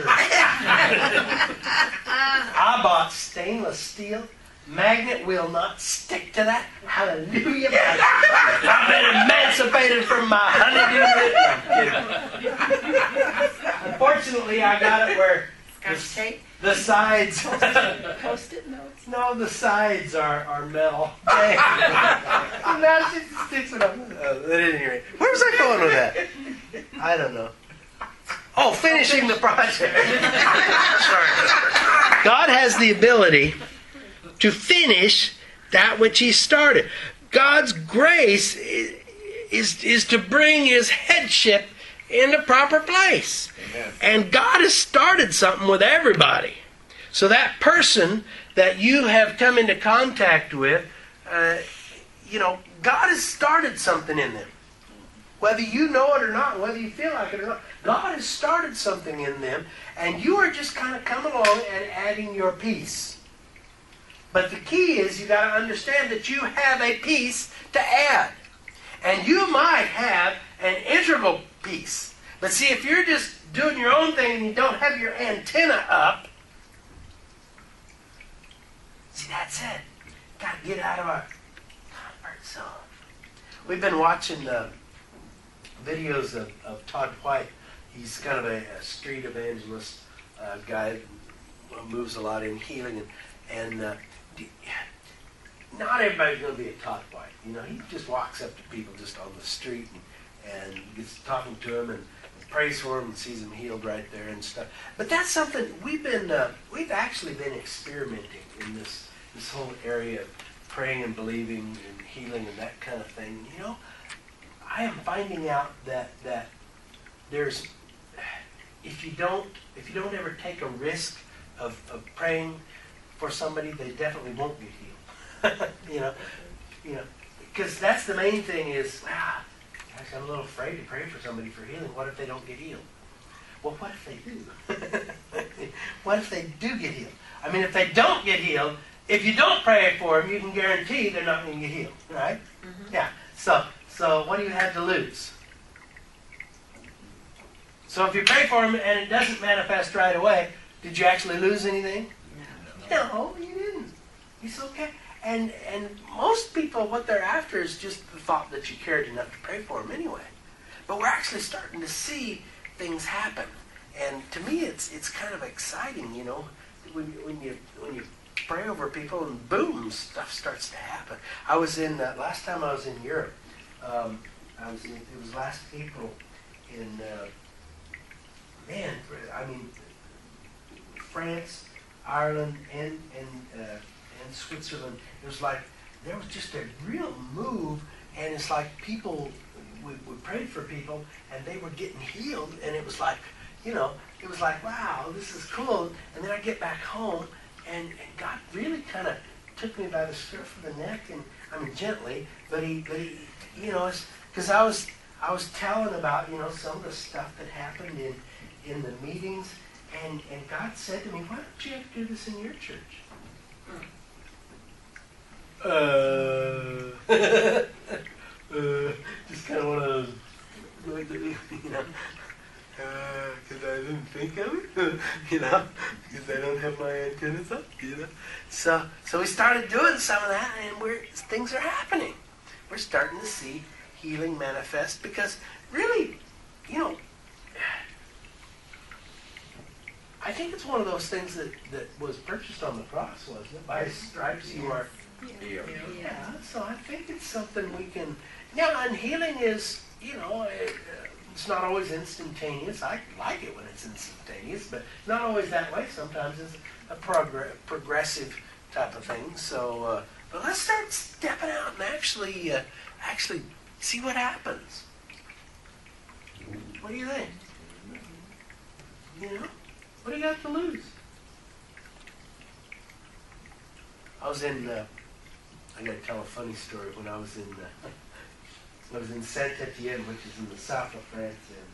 I bought stainless steel. Magnet will not stick to that. Hallelujah. I've been emancipated from my honeydew. No, I'm kidding. Unfortunately, I got it where the sides. Post-it notes. No, the sides are metal. And now she sticks it on. At any rate, where was I going with that? I don't know. Oh, finishing the project. Sorry. God has the ability to finish that which He started. God's grace is to bring His headship into proper place. Amen. And God has started something with everybody. So that person that you have come into contact with, God has started something in them. Whether you know it or not, whether you feel like it or not, God has started something in them, and you are just kind of coming along and adding your piece. But the key is you got to understand that you have a piece to add. And you might have an integral piece. But see, if you're just doing your own thing and you don't have your antenna up, see, that's it. Got to get out of our comfort zone. We've been watching videos of Todd White. He's kind of a street evangelist guy who moves a lot in healing. And not everybody's going to be a Todd White. He just walks up to people just on the street and gets talking to them and prays for them and sees them healed right there and stuff. But that's something we've actually been experimenting in this whole area of praying and believing and healing and that kind of thing. I am finding out that there's if you don't ever take a risk of praying for somebody, they definitely won't get healed. Because that's the main thing is, gosh, I'm a little afraid to pray for somebody for healing. What if they don't get healed? Well, what if they do? What if they do get healed? I mean, if they don't get healed, if you don't pray for them, you can guarantee they're not going to get healed, right? Mm-hmm. Yeah. So what do you have to lose? So if you pray for them and it doesn't manifest right away, did you actually lose anything? No, you didn't. It's okay. And most people, what they're after is just the thought that you cared enough to pray for them anyway. But we're actually starting to see things happen. And to me, it's kind of exciting, when you pray over people and boom, stuff starts to happen. I was in last time I was in Europe. It was last April in France, Ireland, and Switzerland. It was like there was just a real move, and it's like people we prayed for people and they were getting healed, and it was like wow, this is cool. And then I get back home, and God really kind of took me by the scruff of the neck, and I mean gently, but he because I was telling about some of the stuff that happened in the meetings, and God said to me, why don't you have to do this in your church? Just kind of one of those, because I didn't think of it, because I don't have my antennas up, So we started doing some of that, and things are happening. We're starting to see healing manifest because really, I think it's one of those things that was purchased on the cross, wasn't it? By His stripes you are healed. Yeah, so I think it's something we can... Now, and healing is, it's not always instantaneous. I like it when it's instantaneous, but not always that way. Sometimes it's a progressive type of thing. So, but let's start stepping out and actually see what happens. What do you think? What do you got to lose? I was in. I got to tell a funny story. When I was in Saint Etienne, which is in the south of France,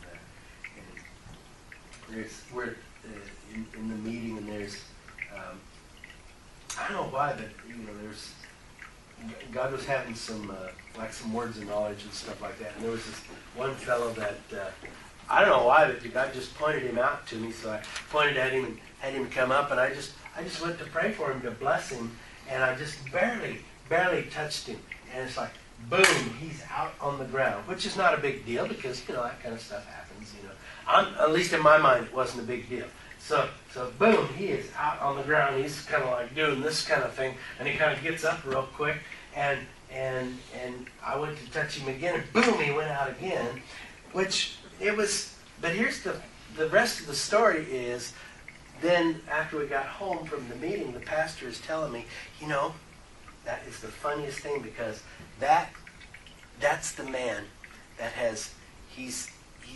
and we're in the meeting, and there's I don't know why, but there's God was having some some words of knowledge and stuff like that, and there was this one fellow that I don't know why, but God just pointed him out to me, so I pointed at him and had him come up, and I just went to pray for him, to bless him, and I just barely touched him, and it's like, boom, he's out on the ground, which is not a big deal because that kind of stuff happens. At least in my mind, it wasn't a big deal. So boom, he is out on the ground. He's kind of like doing this kind of thing, and he kind of gets up real quick, and I went to touch him again, and boom, he went out again. Which it was. But here's the rest of the story is. Then after we got home from the meeting, the pastor is telling me, that is the funniest thing, because that's the man that he's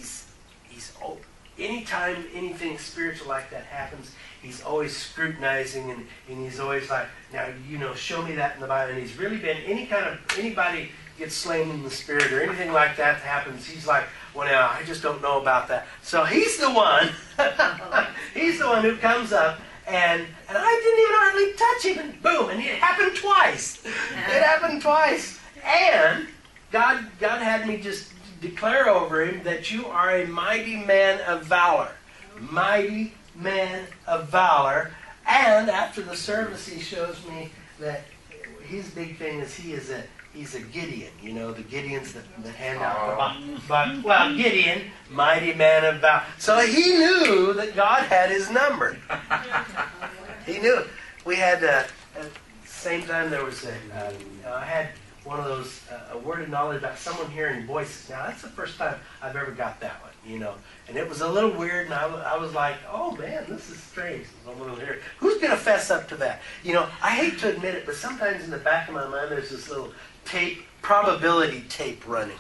anytime anything spiritual like that happens, he's always scrutinizing and he's always like, now, show me that in the Bible. And he's really been, anybody gets slain in the spirit or anything like that happens, he's like, well, now, I just don't know about that. So he's the one, who comes up, and I didn't even hardly touch him, and boom, and it happened twice. It happened twice. And God had me just declare over him that you are a mighty man of valor. Mighty man of valor. And after the service, he shows me that his big thing is he's a Gideon. The Gideons that hand out the well, Gideon, mighty man of valor. So he knew that God had his number. He knew. We had, at the same time, there was I had one of those, a word of knowledge about someone hearing voices. Now, that's the first time I've ever got that one, And it was a little weird, and I was like, oh, man, this is strange. Who's going to fess up to that? I hate to admit it, but sometimes in the back of my mind, there's this little probability tape running.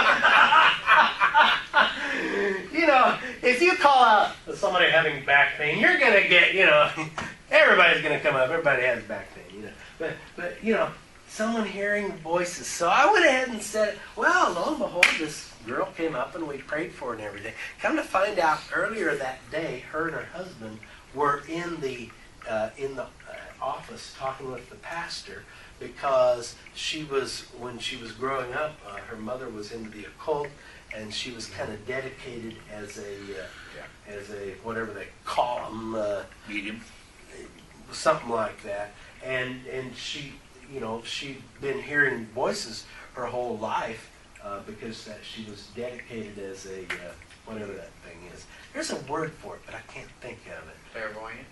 If you call out somebody having back pain, you're going to get, everybody's going to come up. Everybody has back pain, But someone hearing voices. So I went ahead and said, well, lo and behold, this girl came up and we prayed for her and everything. Come to find out, earlier that day, her and her husband were in the office talking with the pastor, because when she was growing up, her mother was into the occult, and she was kind of dedicated as a whatever they call them, medium, something like that, and she. She'd been hearing voices her whole life because she was dedicated as a, whatever that thing is. There's a word for it, but I can't think of it. Clairvoyant?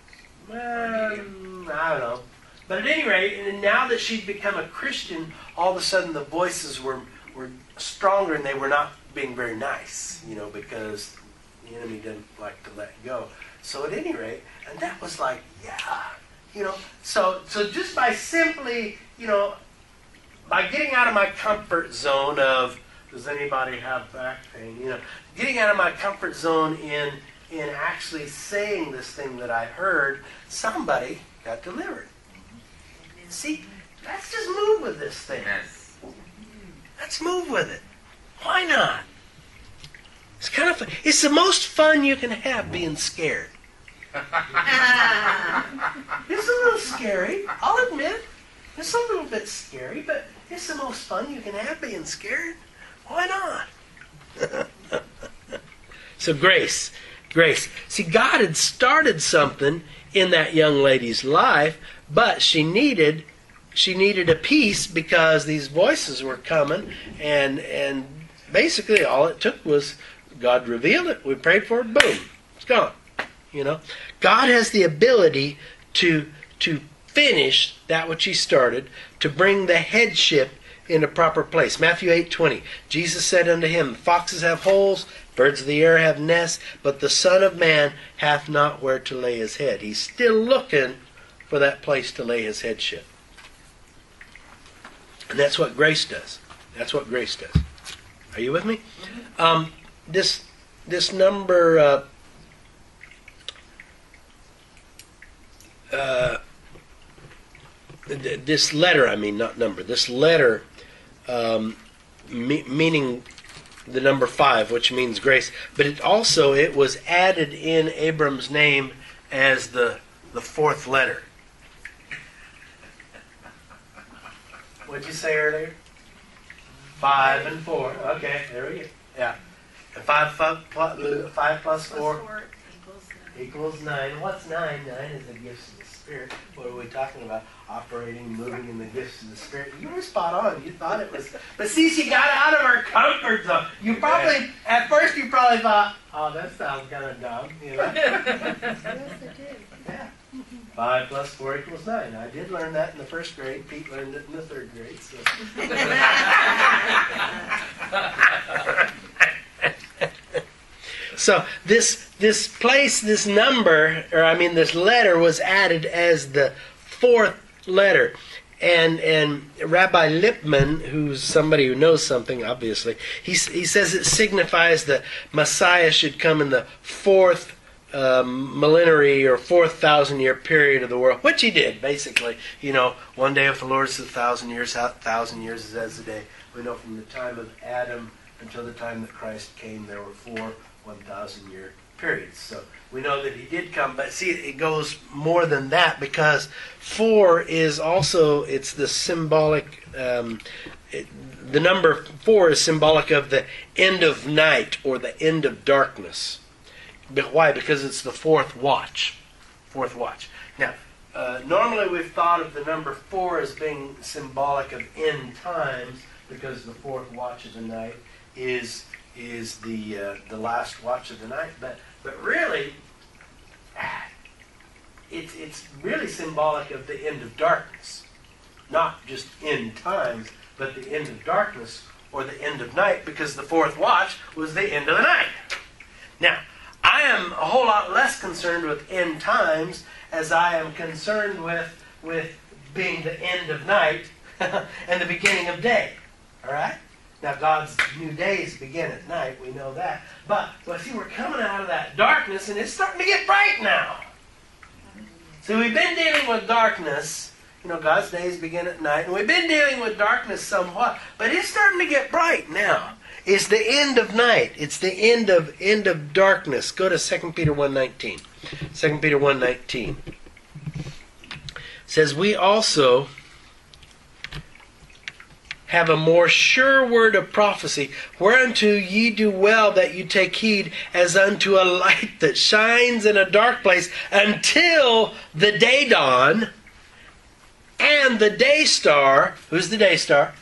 I don't know. But at any rate, and now that she'd become a Christian, all of a sudden the voices were stronger, and they were not being very nice, because the enemy didn't like to let go. So at any rate, and that was like, yeah. So just by simply, by getting out of my comfort zone of, does anybody have back pain? Getting out of my comfort zone in actually saying this thing that I heard, somebody got delivered. See, let's just move with this thing. Yes. Let's move with it. Why not? It's kind of fun. It's the most fun you can have, being scared. It's a little scary, I'll admit. It's a little bit scary, but it's the most fun you can have, being scared. Why not? So grace. See, God had started something in that young lady's life, but she needed a peace, because these voices were coming, and basically all it took was God revealed it. We prayed for it. Boom, it's gone. God has the ability to finish that which He started, to bring the headship in a proper place. Matthew 8:20. Jesus said unto him, foxes have holes, birds of the air have nests, but the Son of Man hath not where to lay his head. He's still looking for that place to lay his headship. And that's what grace does. That's what grace does. Are you with me? This number... this letter, I mean, not number, this letter, meaning the number 5, which means grace, but it was added in Abram's name as the 4th letter. What'd you say earlier? 5 and 4. Okay, there we go. Yeah. And 5 plus 4 equals 9. What's 9? 9 is the gifts of the Spirit. What are we talking about? Operating, moving in the gifts of the Spirit. You were spot on. You thought it was. But see, she got out of her comfort zone. At first you probably thought, oh, that sounds kind of dumb. You know? Yes, it did. Yeah. 5 plus 4 equals 9. I did learn that in the 1st grade. Pete learned it in the 3rd grade. So this place, this number, this letter was added as the 4th letter. And Rabbi Lippman, who's somebody who knows something, obviously, he says it signifies that Messiah should come in the 4th millenary or 4,000-year period of the world, which he did, basically. One day with the Lord is 1,000 years, 1,000 years is as a day. We know from the time of Adam until the time that Christ came, there were 4 1,000-year periods. So we know that he did come, but see, it goes more than that, because 4 is also, it's the symbolic, the number 4 is symbolic of the end of night or the end of darkness. But why? Because it's the 4th watch. 4th watch. Now, normally we've thought of the number 4 as being symbolic of end times, because the 4th watch of the night is the last watch of the night, but really, it's really symbolic of the end of darkness, not just end times, but the end of darkness or the end of night, because the 4th watch was the end of the night. Now, I am a whole lot less concerned with end times as I am concerned with being the end of night and the beginning of day. All right? Now, God's new days begin at night. We know that. But see, we're coming out of that darkness, and it's starting to get bright now. So we've been dealing with darkness. God's days begin at night. And we've been dealing with darkness somewhat. But it's starting to get bright now. It's the end of night. It's the end of darkness. Go to 2 Peter 1:19. 2 Peter 1:19. Says, we also have a more sure word of prophecy, whereunto ye do well that you take heed, as unto a light that shines in a dark place, until the day dawn, and the day star. Who's the day star?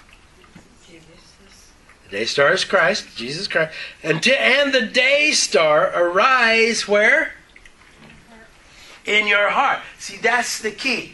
The day star is Christ, Jesus Christ. And the day star arise where? In your heart. See, that's the key.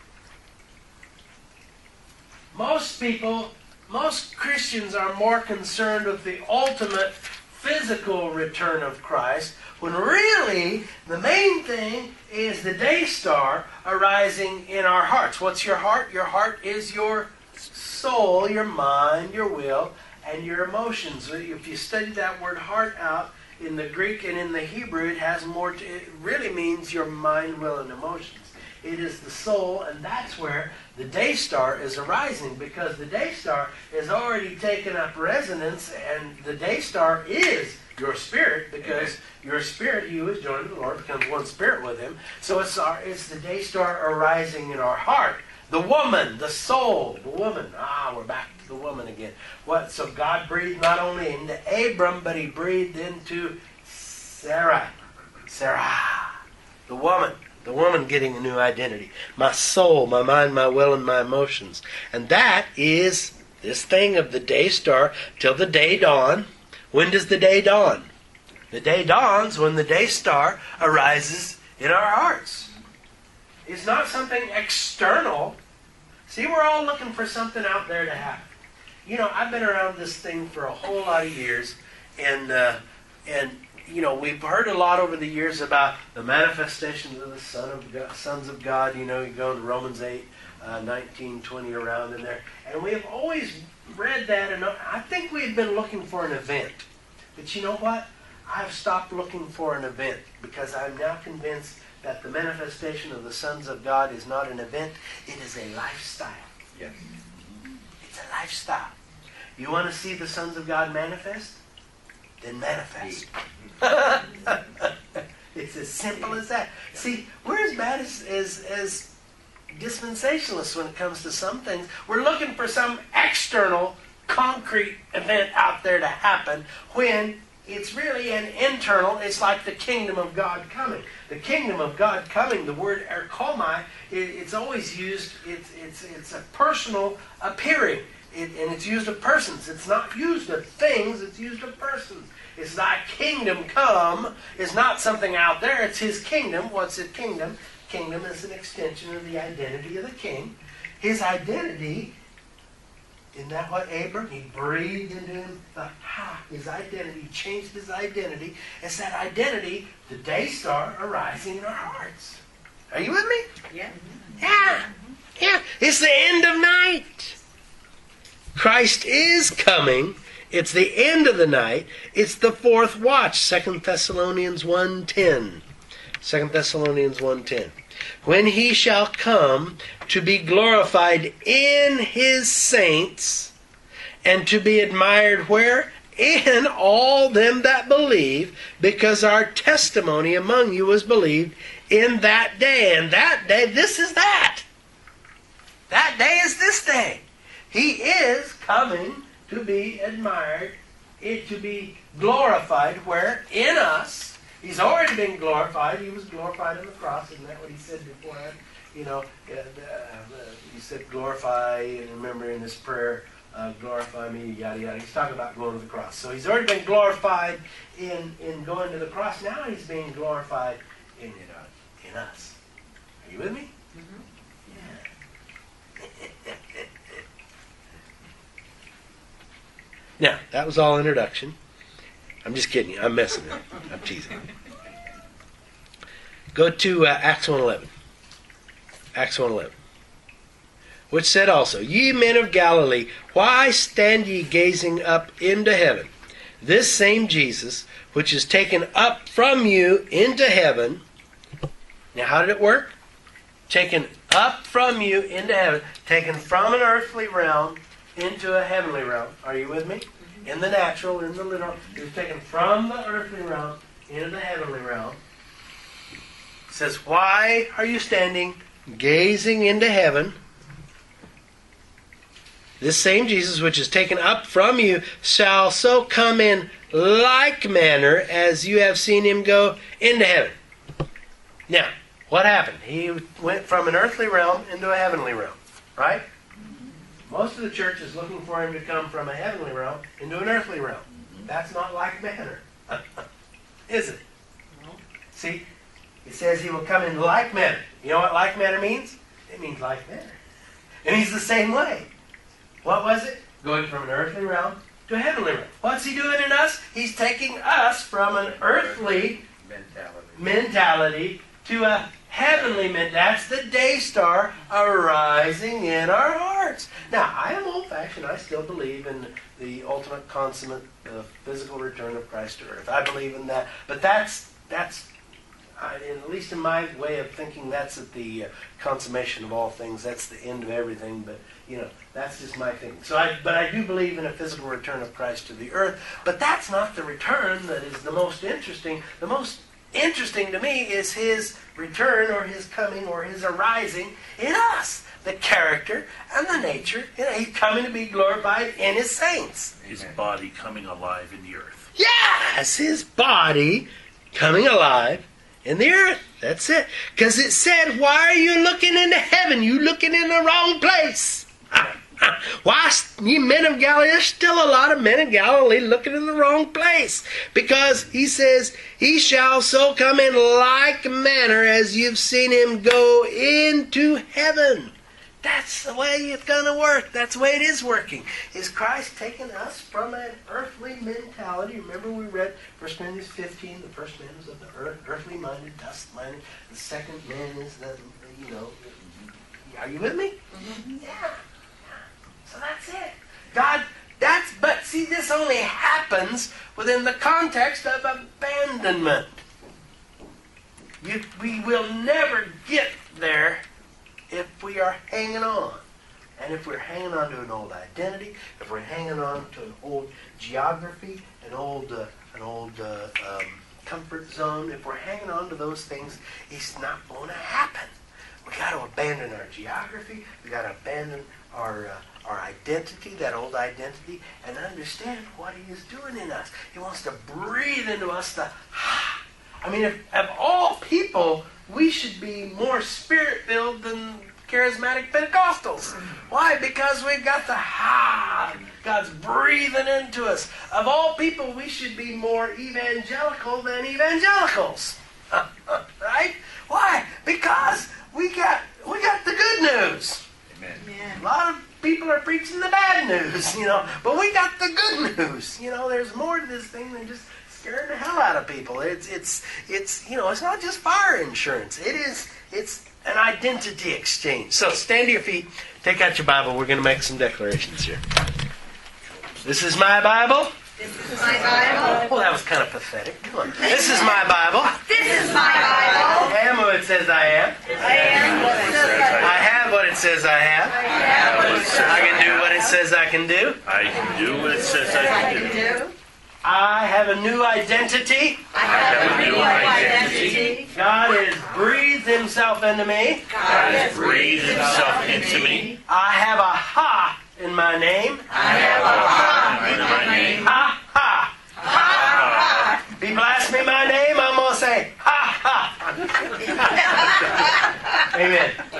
Most Christians are more concerned with the ultimate physical return of Christ, when really the main thing is the day star arising in our hearts. What's your heart? Your heart is your soul, your mind, your will, and your emotions. If you study that word heart out in the Greek and in the Hebrew, it really means your mind, will, and emotions. It is the soul, and that's where the day star is arising, because the day star has already taken up residence, and the day star is your spirit, because your spirit, he who is joined to the Lord, becomes one spirit with him. So it's the day star arising in our heart. The woman, the soul, the woman. We're back to the woman again. So God breathed not only into Abram, but he breathed into Sarah. The woman. The woman getting a new identity. My soul, my mind, my will, and my emotions. And that is this thing of the day star till the day dawn. When does the day dawn? The day dawns when the day star arises in our hearts. It's not something external. See, we're all looking for something out there to happen. I've been around this thing for a whole lot of years, and we've heard a lot over the years about the manifestations of the sons of God. You go to Romans 8, 19, 20, around in there. And we have always read that, and I think we've been looking for an event. But you know what? I've stopped looking for an event, because I'm now convinced that the manifestation of the sons of God is not an event, it is a lifestyle. Yes. It's a lifestyle. You want to see the sons of God manifest? Then manifest. It's as simple as that. See, we're as bad as dispensationalists when it comes to some things. We're looking for some external, concrete event out there to happen when it's really an internal. It's like the kingdom of God coming. The kingdom of God coming, the word erkomai, it's always used, it's a personal appearing. And it's used of persons. It's not used of things, it's used of persons. It's thy kingdom come is not something out there, it's his kingdom. What's his kingdom? Kingdom is an extension of the identity of the king. His identity, isn't that what Abram? He breathed into him his identity. He changed his identity. It's that identity, the day star arising in our hearts. Are you with me? Yeah. Yeah. It's the end of night. Christ is coming. It's the end of the night. It's the fourth watch. 2 Thessalonians 1:10. 2 Thessalonians 1:10. When he shall come to be glorified in his saints and to be admired where? In all them that believe, because our testimony among you was believed in that day. And that day, this is that. That day is this day. He is coming to be admired, to be glorified, where? In us. He's already been glorified. He was glorified on the cross. Isn't that what he said beforehand? You know, he said glorify, and remember in this prayer, glorify me, yada, yada. He's talking about going to the cross. So he's already been glorified in going to the cross. Now he's being glorified in us. Are you with me? Now, that was all introduction. I'm just kidding you. I'm messing with you. I'm teasing. Go to Acts 1:11. Acts 1:11. Which said also, Ye men of Galilee, why stand ye gazing up into heaven? This same Jesus, which is taken up from you into heaven. Now, how did it work? Taken up from you into heaven. Taken from an earthly realm into a heavenly realm. Are you with me? In the natural, in the literal. He was taken from the earthly realm into the heavenly realm. It says, why are you standing gazing into heaven? This same Jesus, which is taken up from you, shall so come in like manner as you have seen him go into heaven. Now, what happened? He went from an earthly realm into a heavenly realm. Right? Most of the church is looking for him to come from a heavenly realm into an earthly realm. That's not like manner. Is it? No. See, it says he will come in like manner. You know what like manner means? It means like manner. And he's the same way. What was it? Going from an earthly realm to a heavenly realm. What's he doing in us? He's taking us from an earthly mentality to a heavenly mentality. That's the day star arising in our hearts. Now, I am old-fashioned. I still believe in the ultimate consummate physical return of Christ to earth. I believe in that. But that's at least in my way of thinking, that's at the consummation of all things. That's the end of everything. But, you know, that's just my thinking. But I do believe in a physical return of Christ to the earth. But that's not the return that is the most interesting. The most interesting to me is his return or his coming or his arising in us. The character and the nature. You know, he's coming to be glorified in his saints. His body coming alive in the earth. Yes, his body coming alive in the earth. That's it. Because it said, why are you looking into heaven? You looking in the wrong place. Why, you men of Galilee, there's still a lot of men in Galilee looking in the wrong place. Because he says, he shall so come in like manner as you've seen him go into heaven. That's the way it's going to work. That's the way it is working. Is Christ taking us from an earthly mentality? Remember we read 1 Corinthians 15, the first man is of the earth, earthly minded, dust minded. The second man is the, you know, are you with me? Mm-hmm. Yeah. So that's it. But see, this only happens within the context of abandonment. We will never get there if we are hanging on. And if we're hanging on to an old identity, if we're hanging on to an old geography, an old comfort zone, if we're hanging on to those things, it's not going to happen. We got to abandon our geography. We got to abandon our identity, that old identity, and understand what He is doing in us. He wants to breathe into us the I mean, if of all people, we should be more spirit-filled than charismatic Pentecostals. Why? Because we've got the God's breathing into us. Of all people, we should be more evangelical than evangelicals. Right? Why? Because we got the good news. Amen. A lot of people are preaching the bad news, but we got the good news. There's more to this thing than just scaring the hell out of people. It's not just fire insurance. It's an identity exchange. So stand to your feet, take out your Bible. We're going to make some declarations here. This is my Bible. This is my Bible. Well, that was kind of pathetic. Come on. This is my Bible. This is my Bible. I am what it says I am. I am what it says I am. I have what it says I have. I can do what it says I can do. I can do what it says I can do. I have a new identity. I have a new identity. God has breathed Himself into me. God has breathed Himself into me. I have a ha in my name. I have a ha in my name. Ha ha. Ha ha. If He blasts me my name, I'm going to say ha ha. Amen.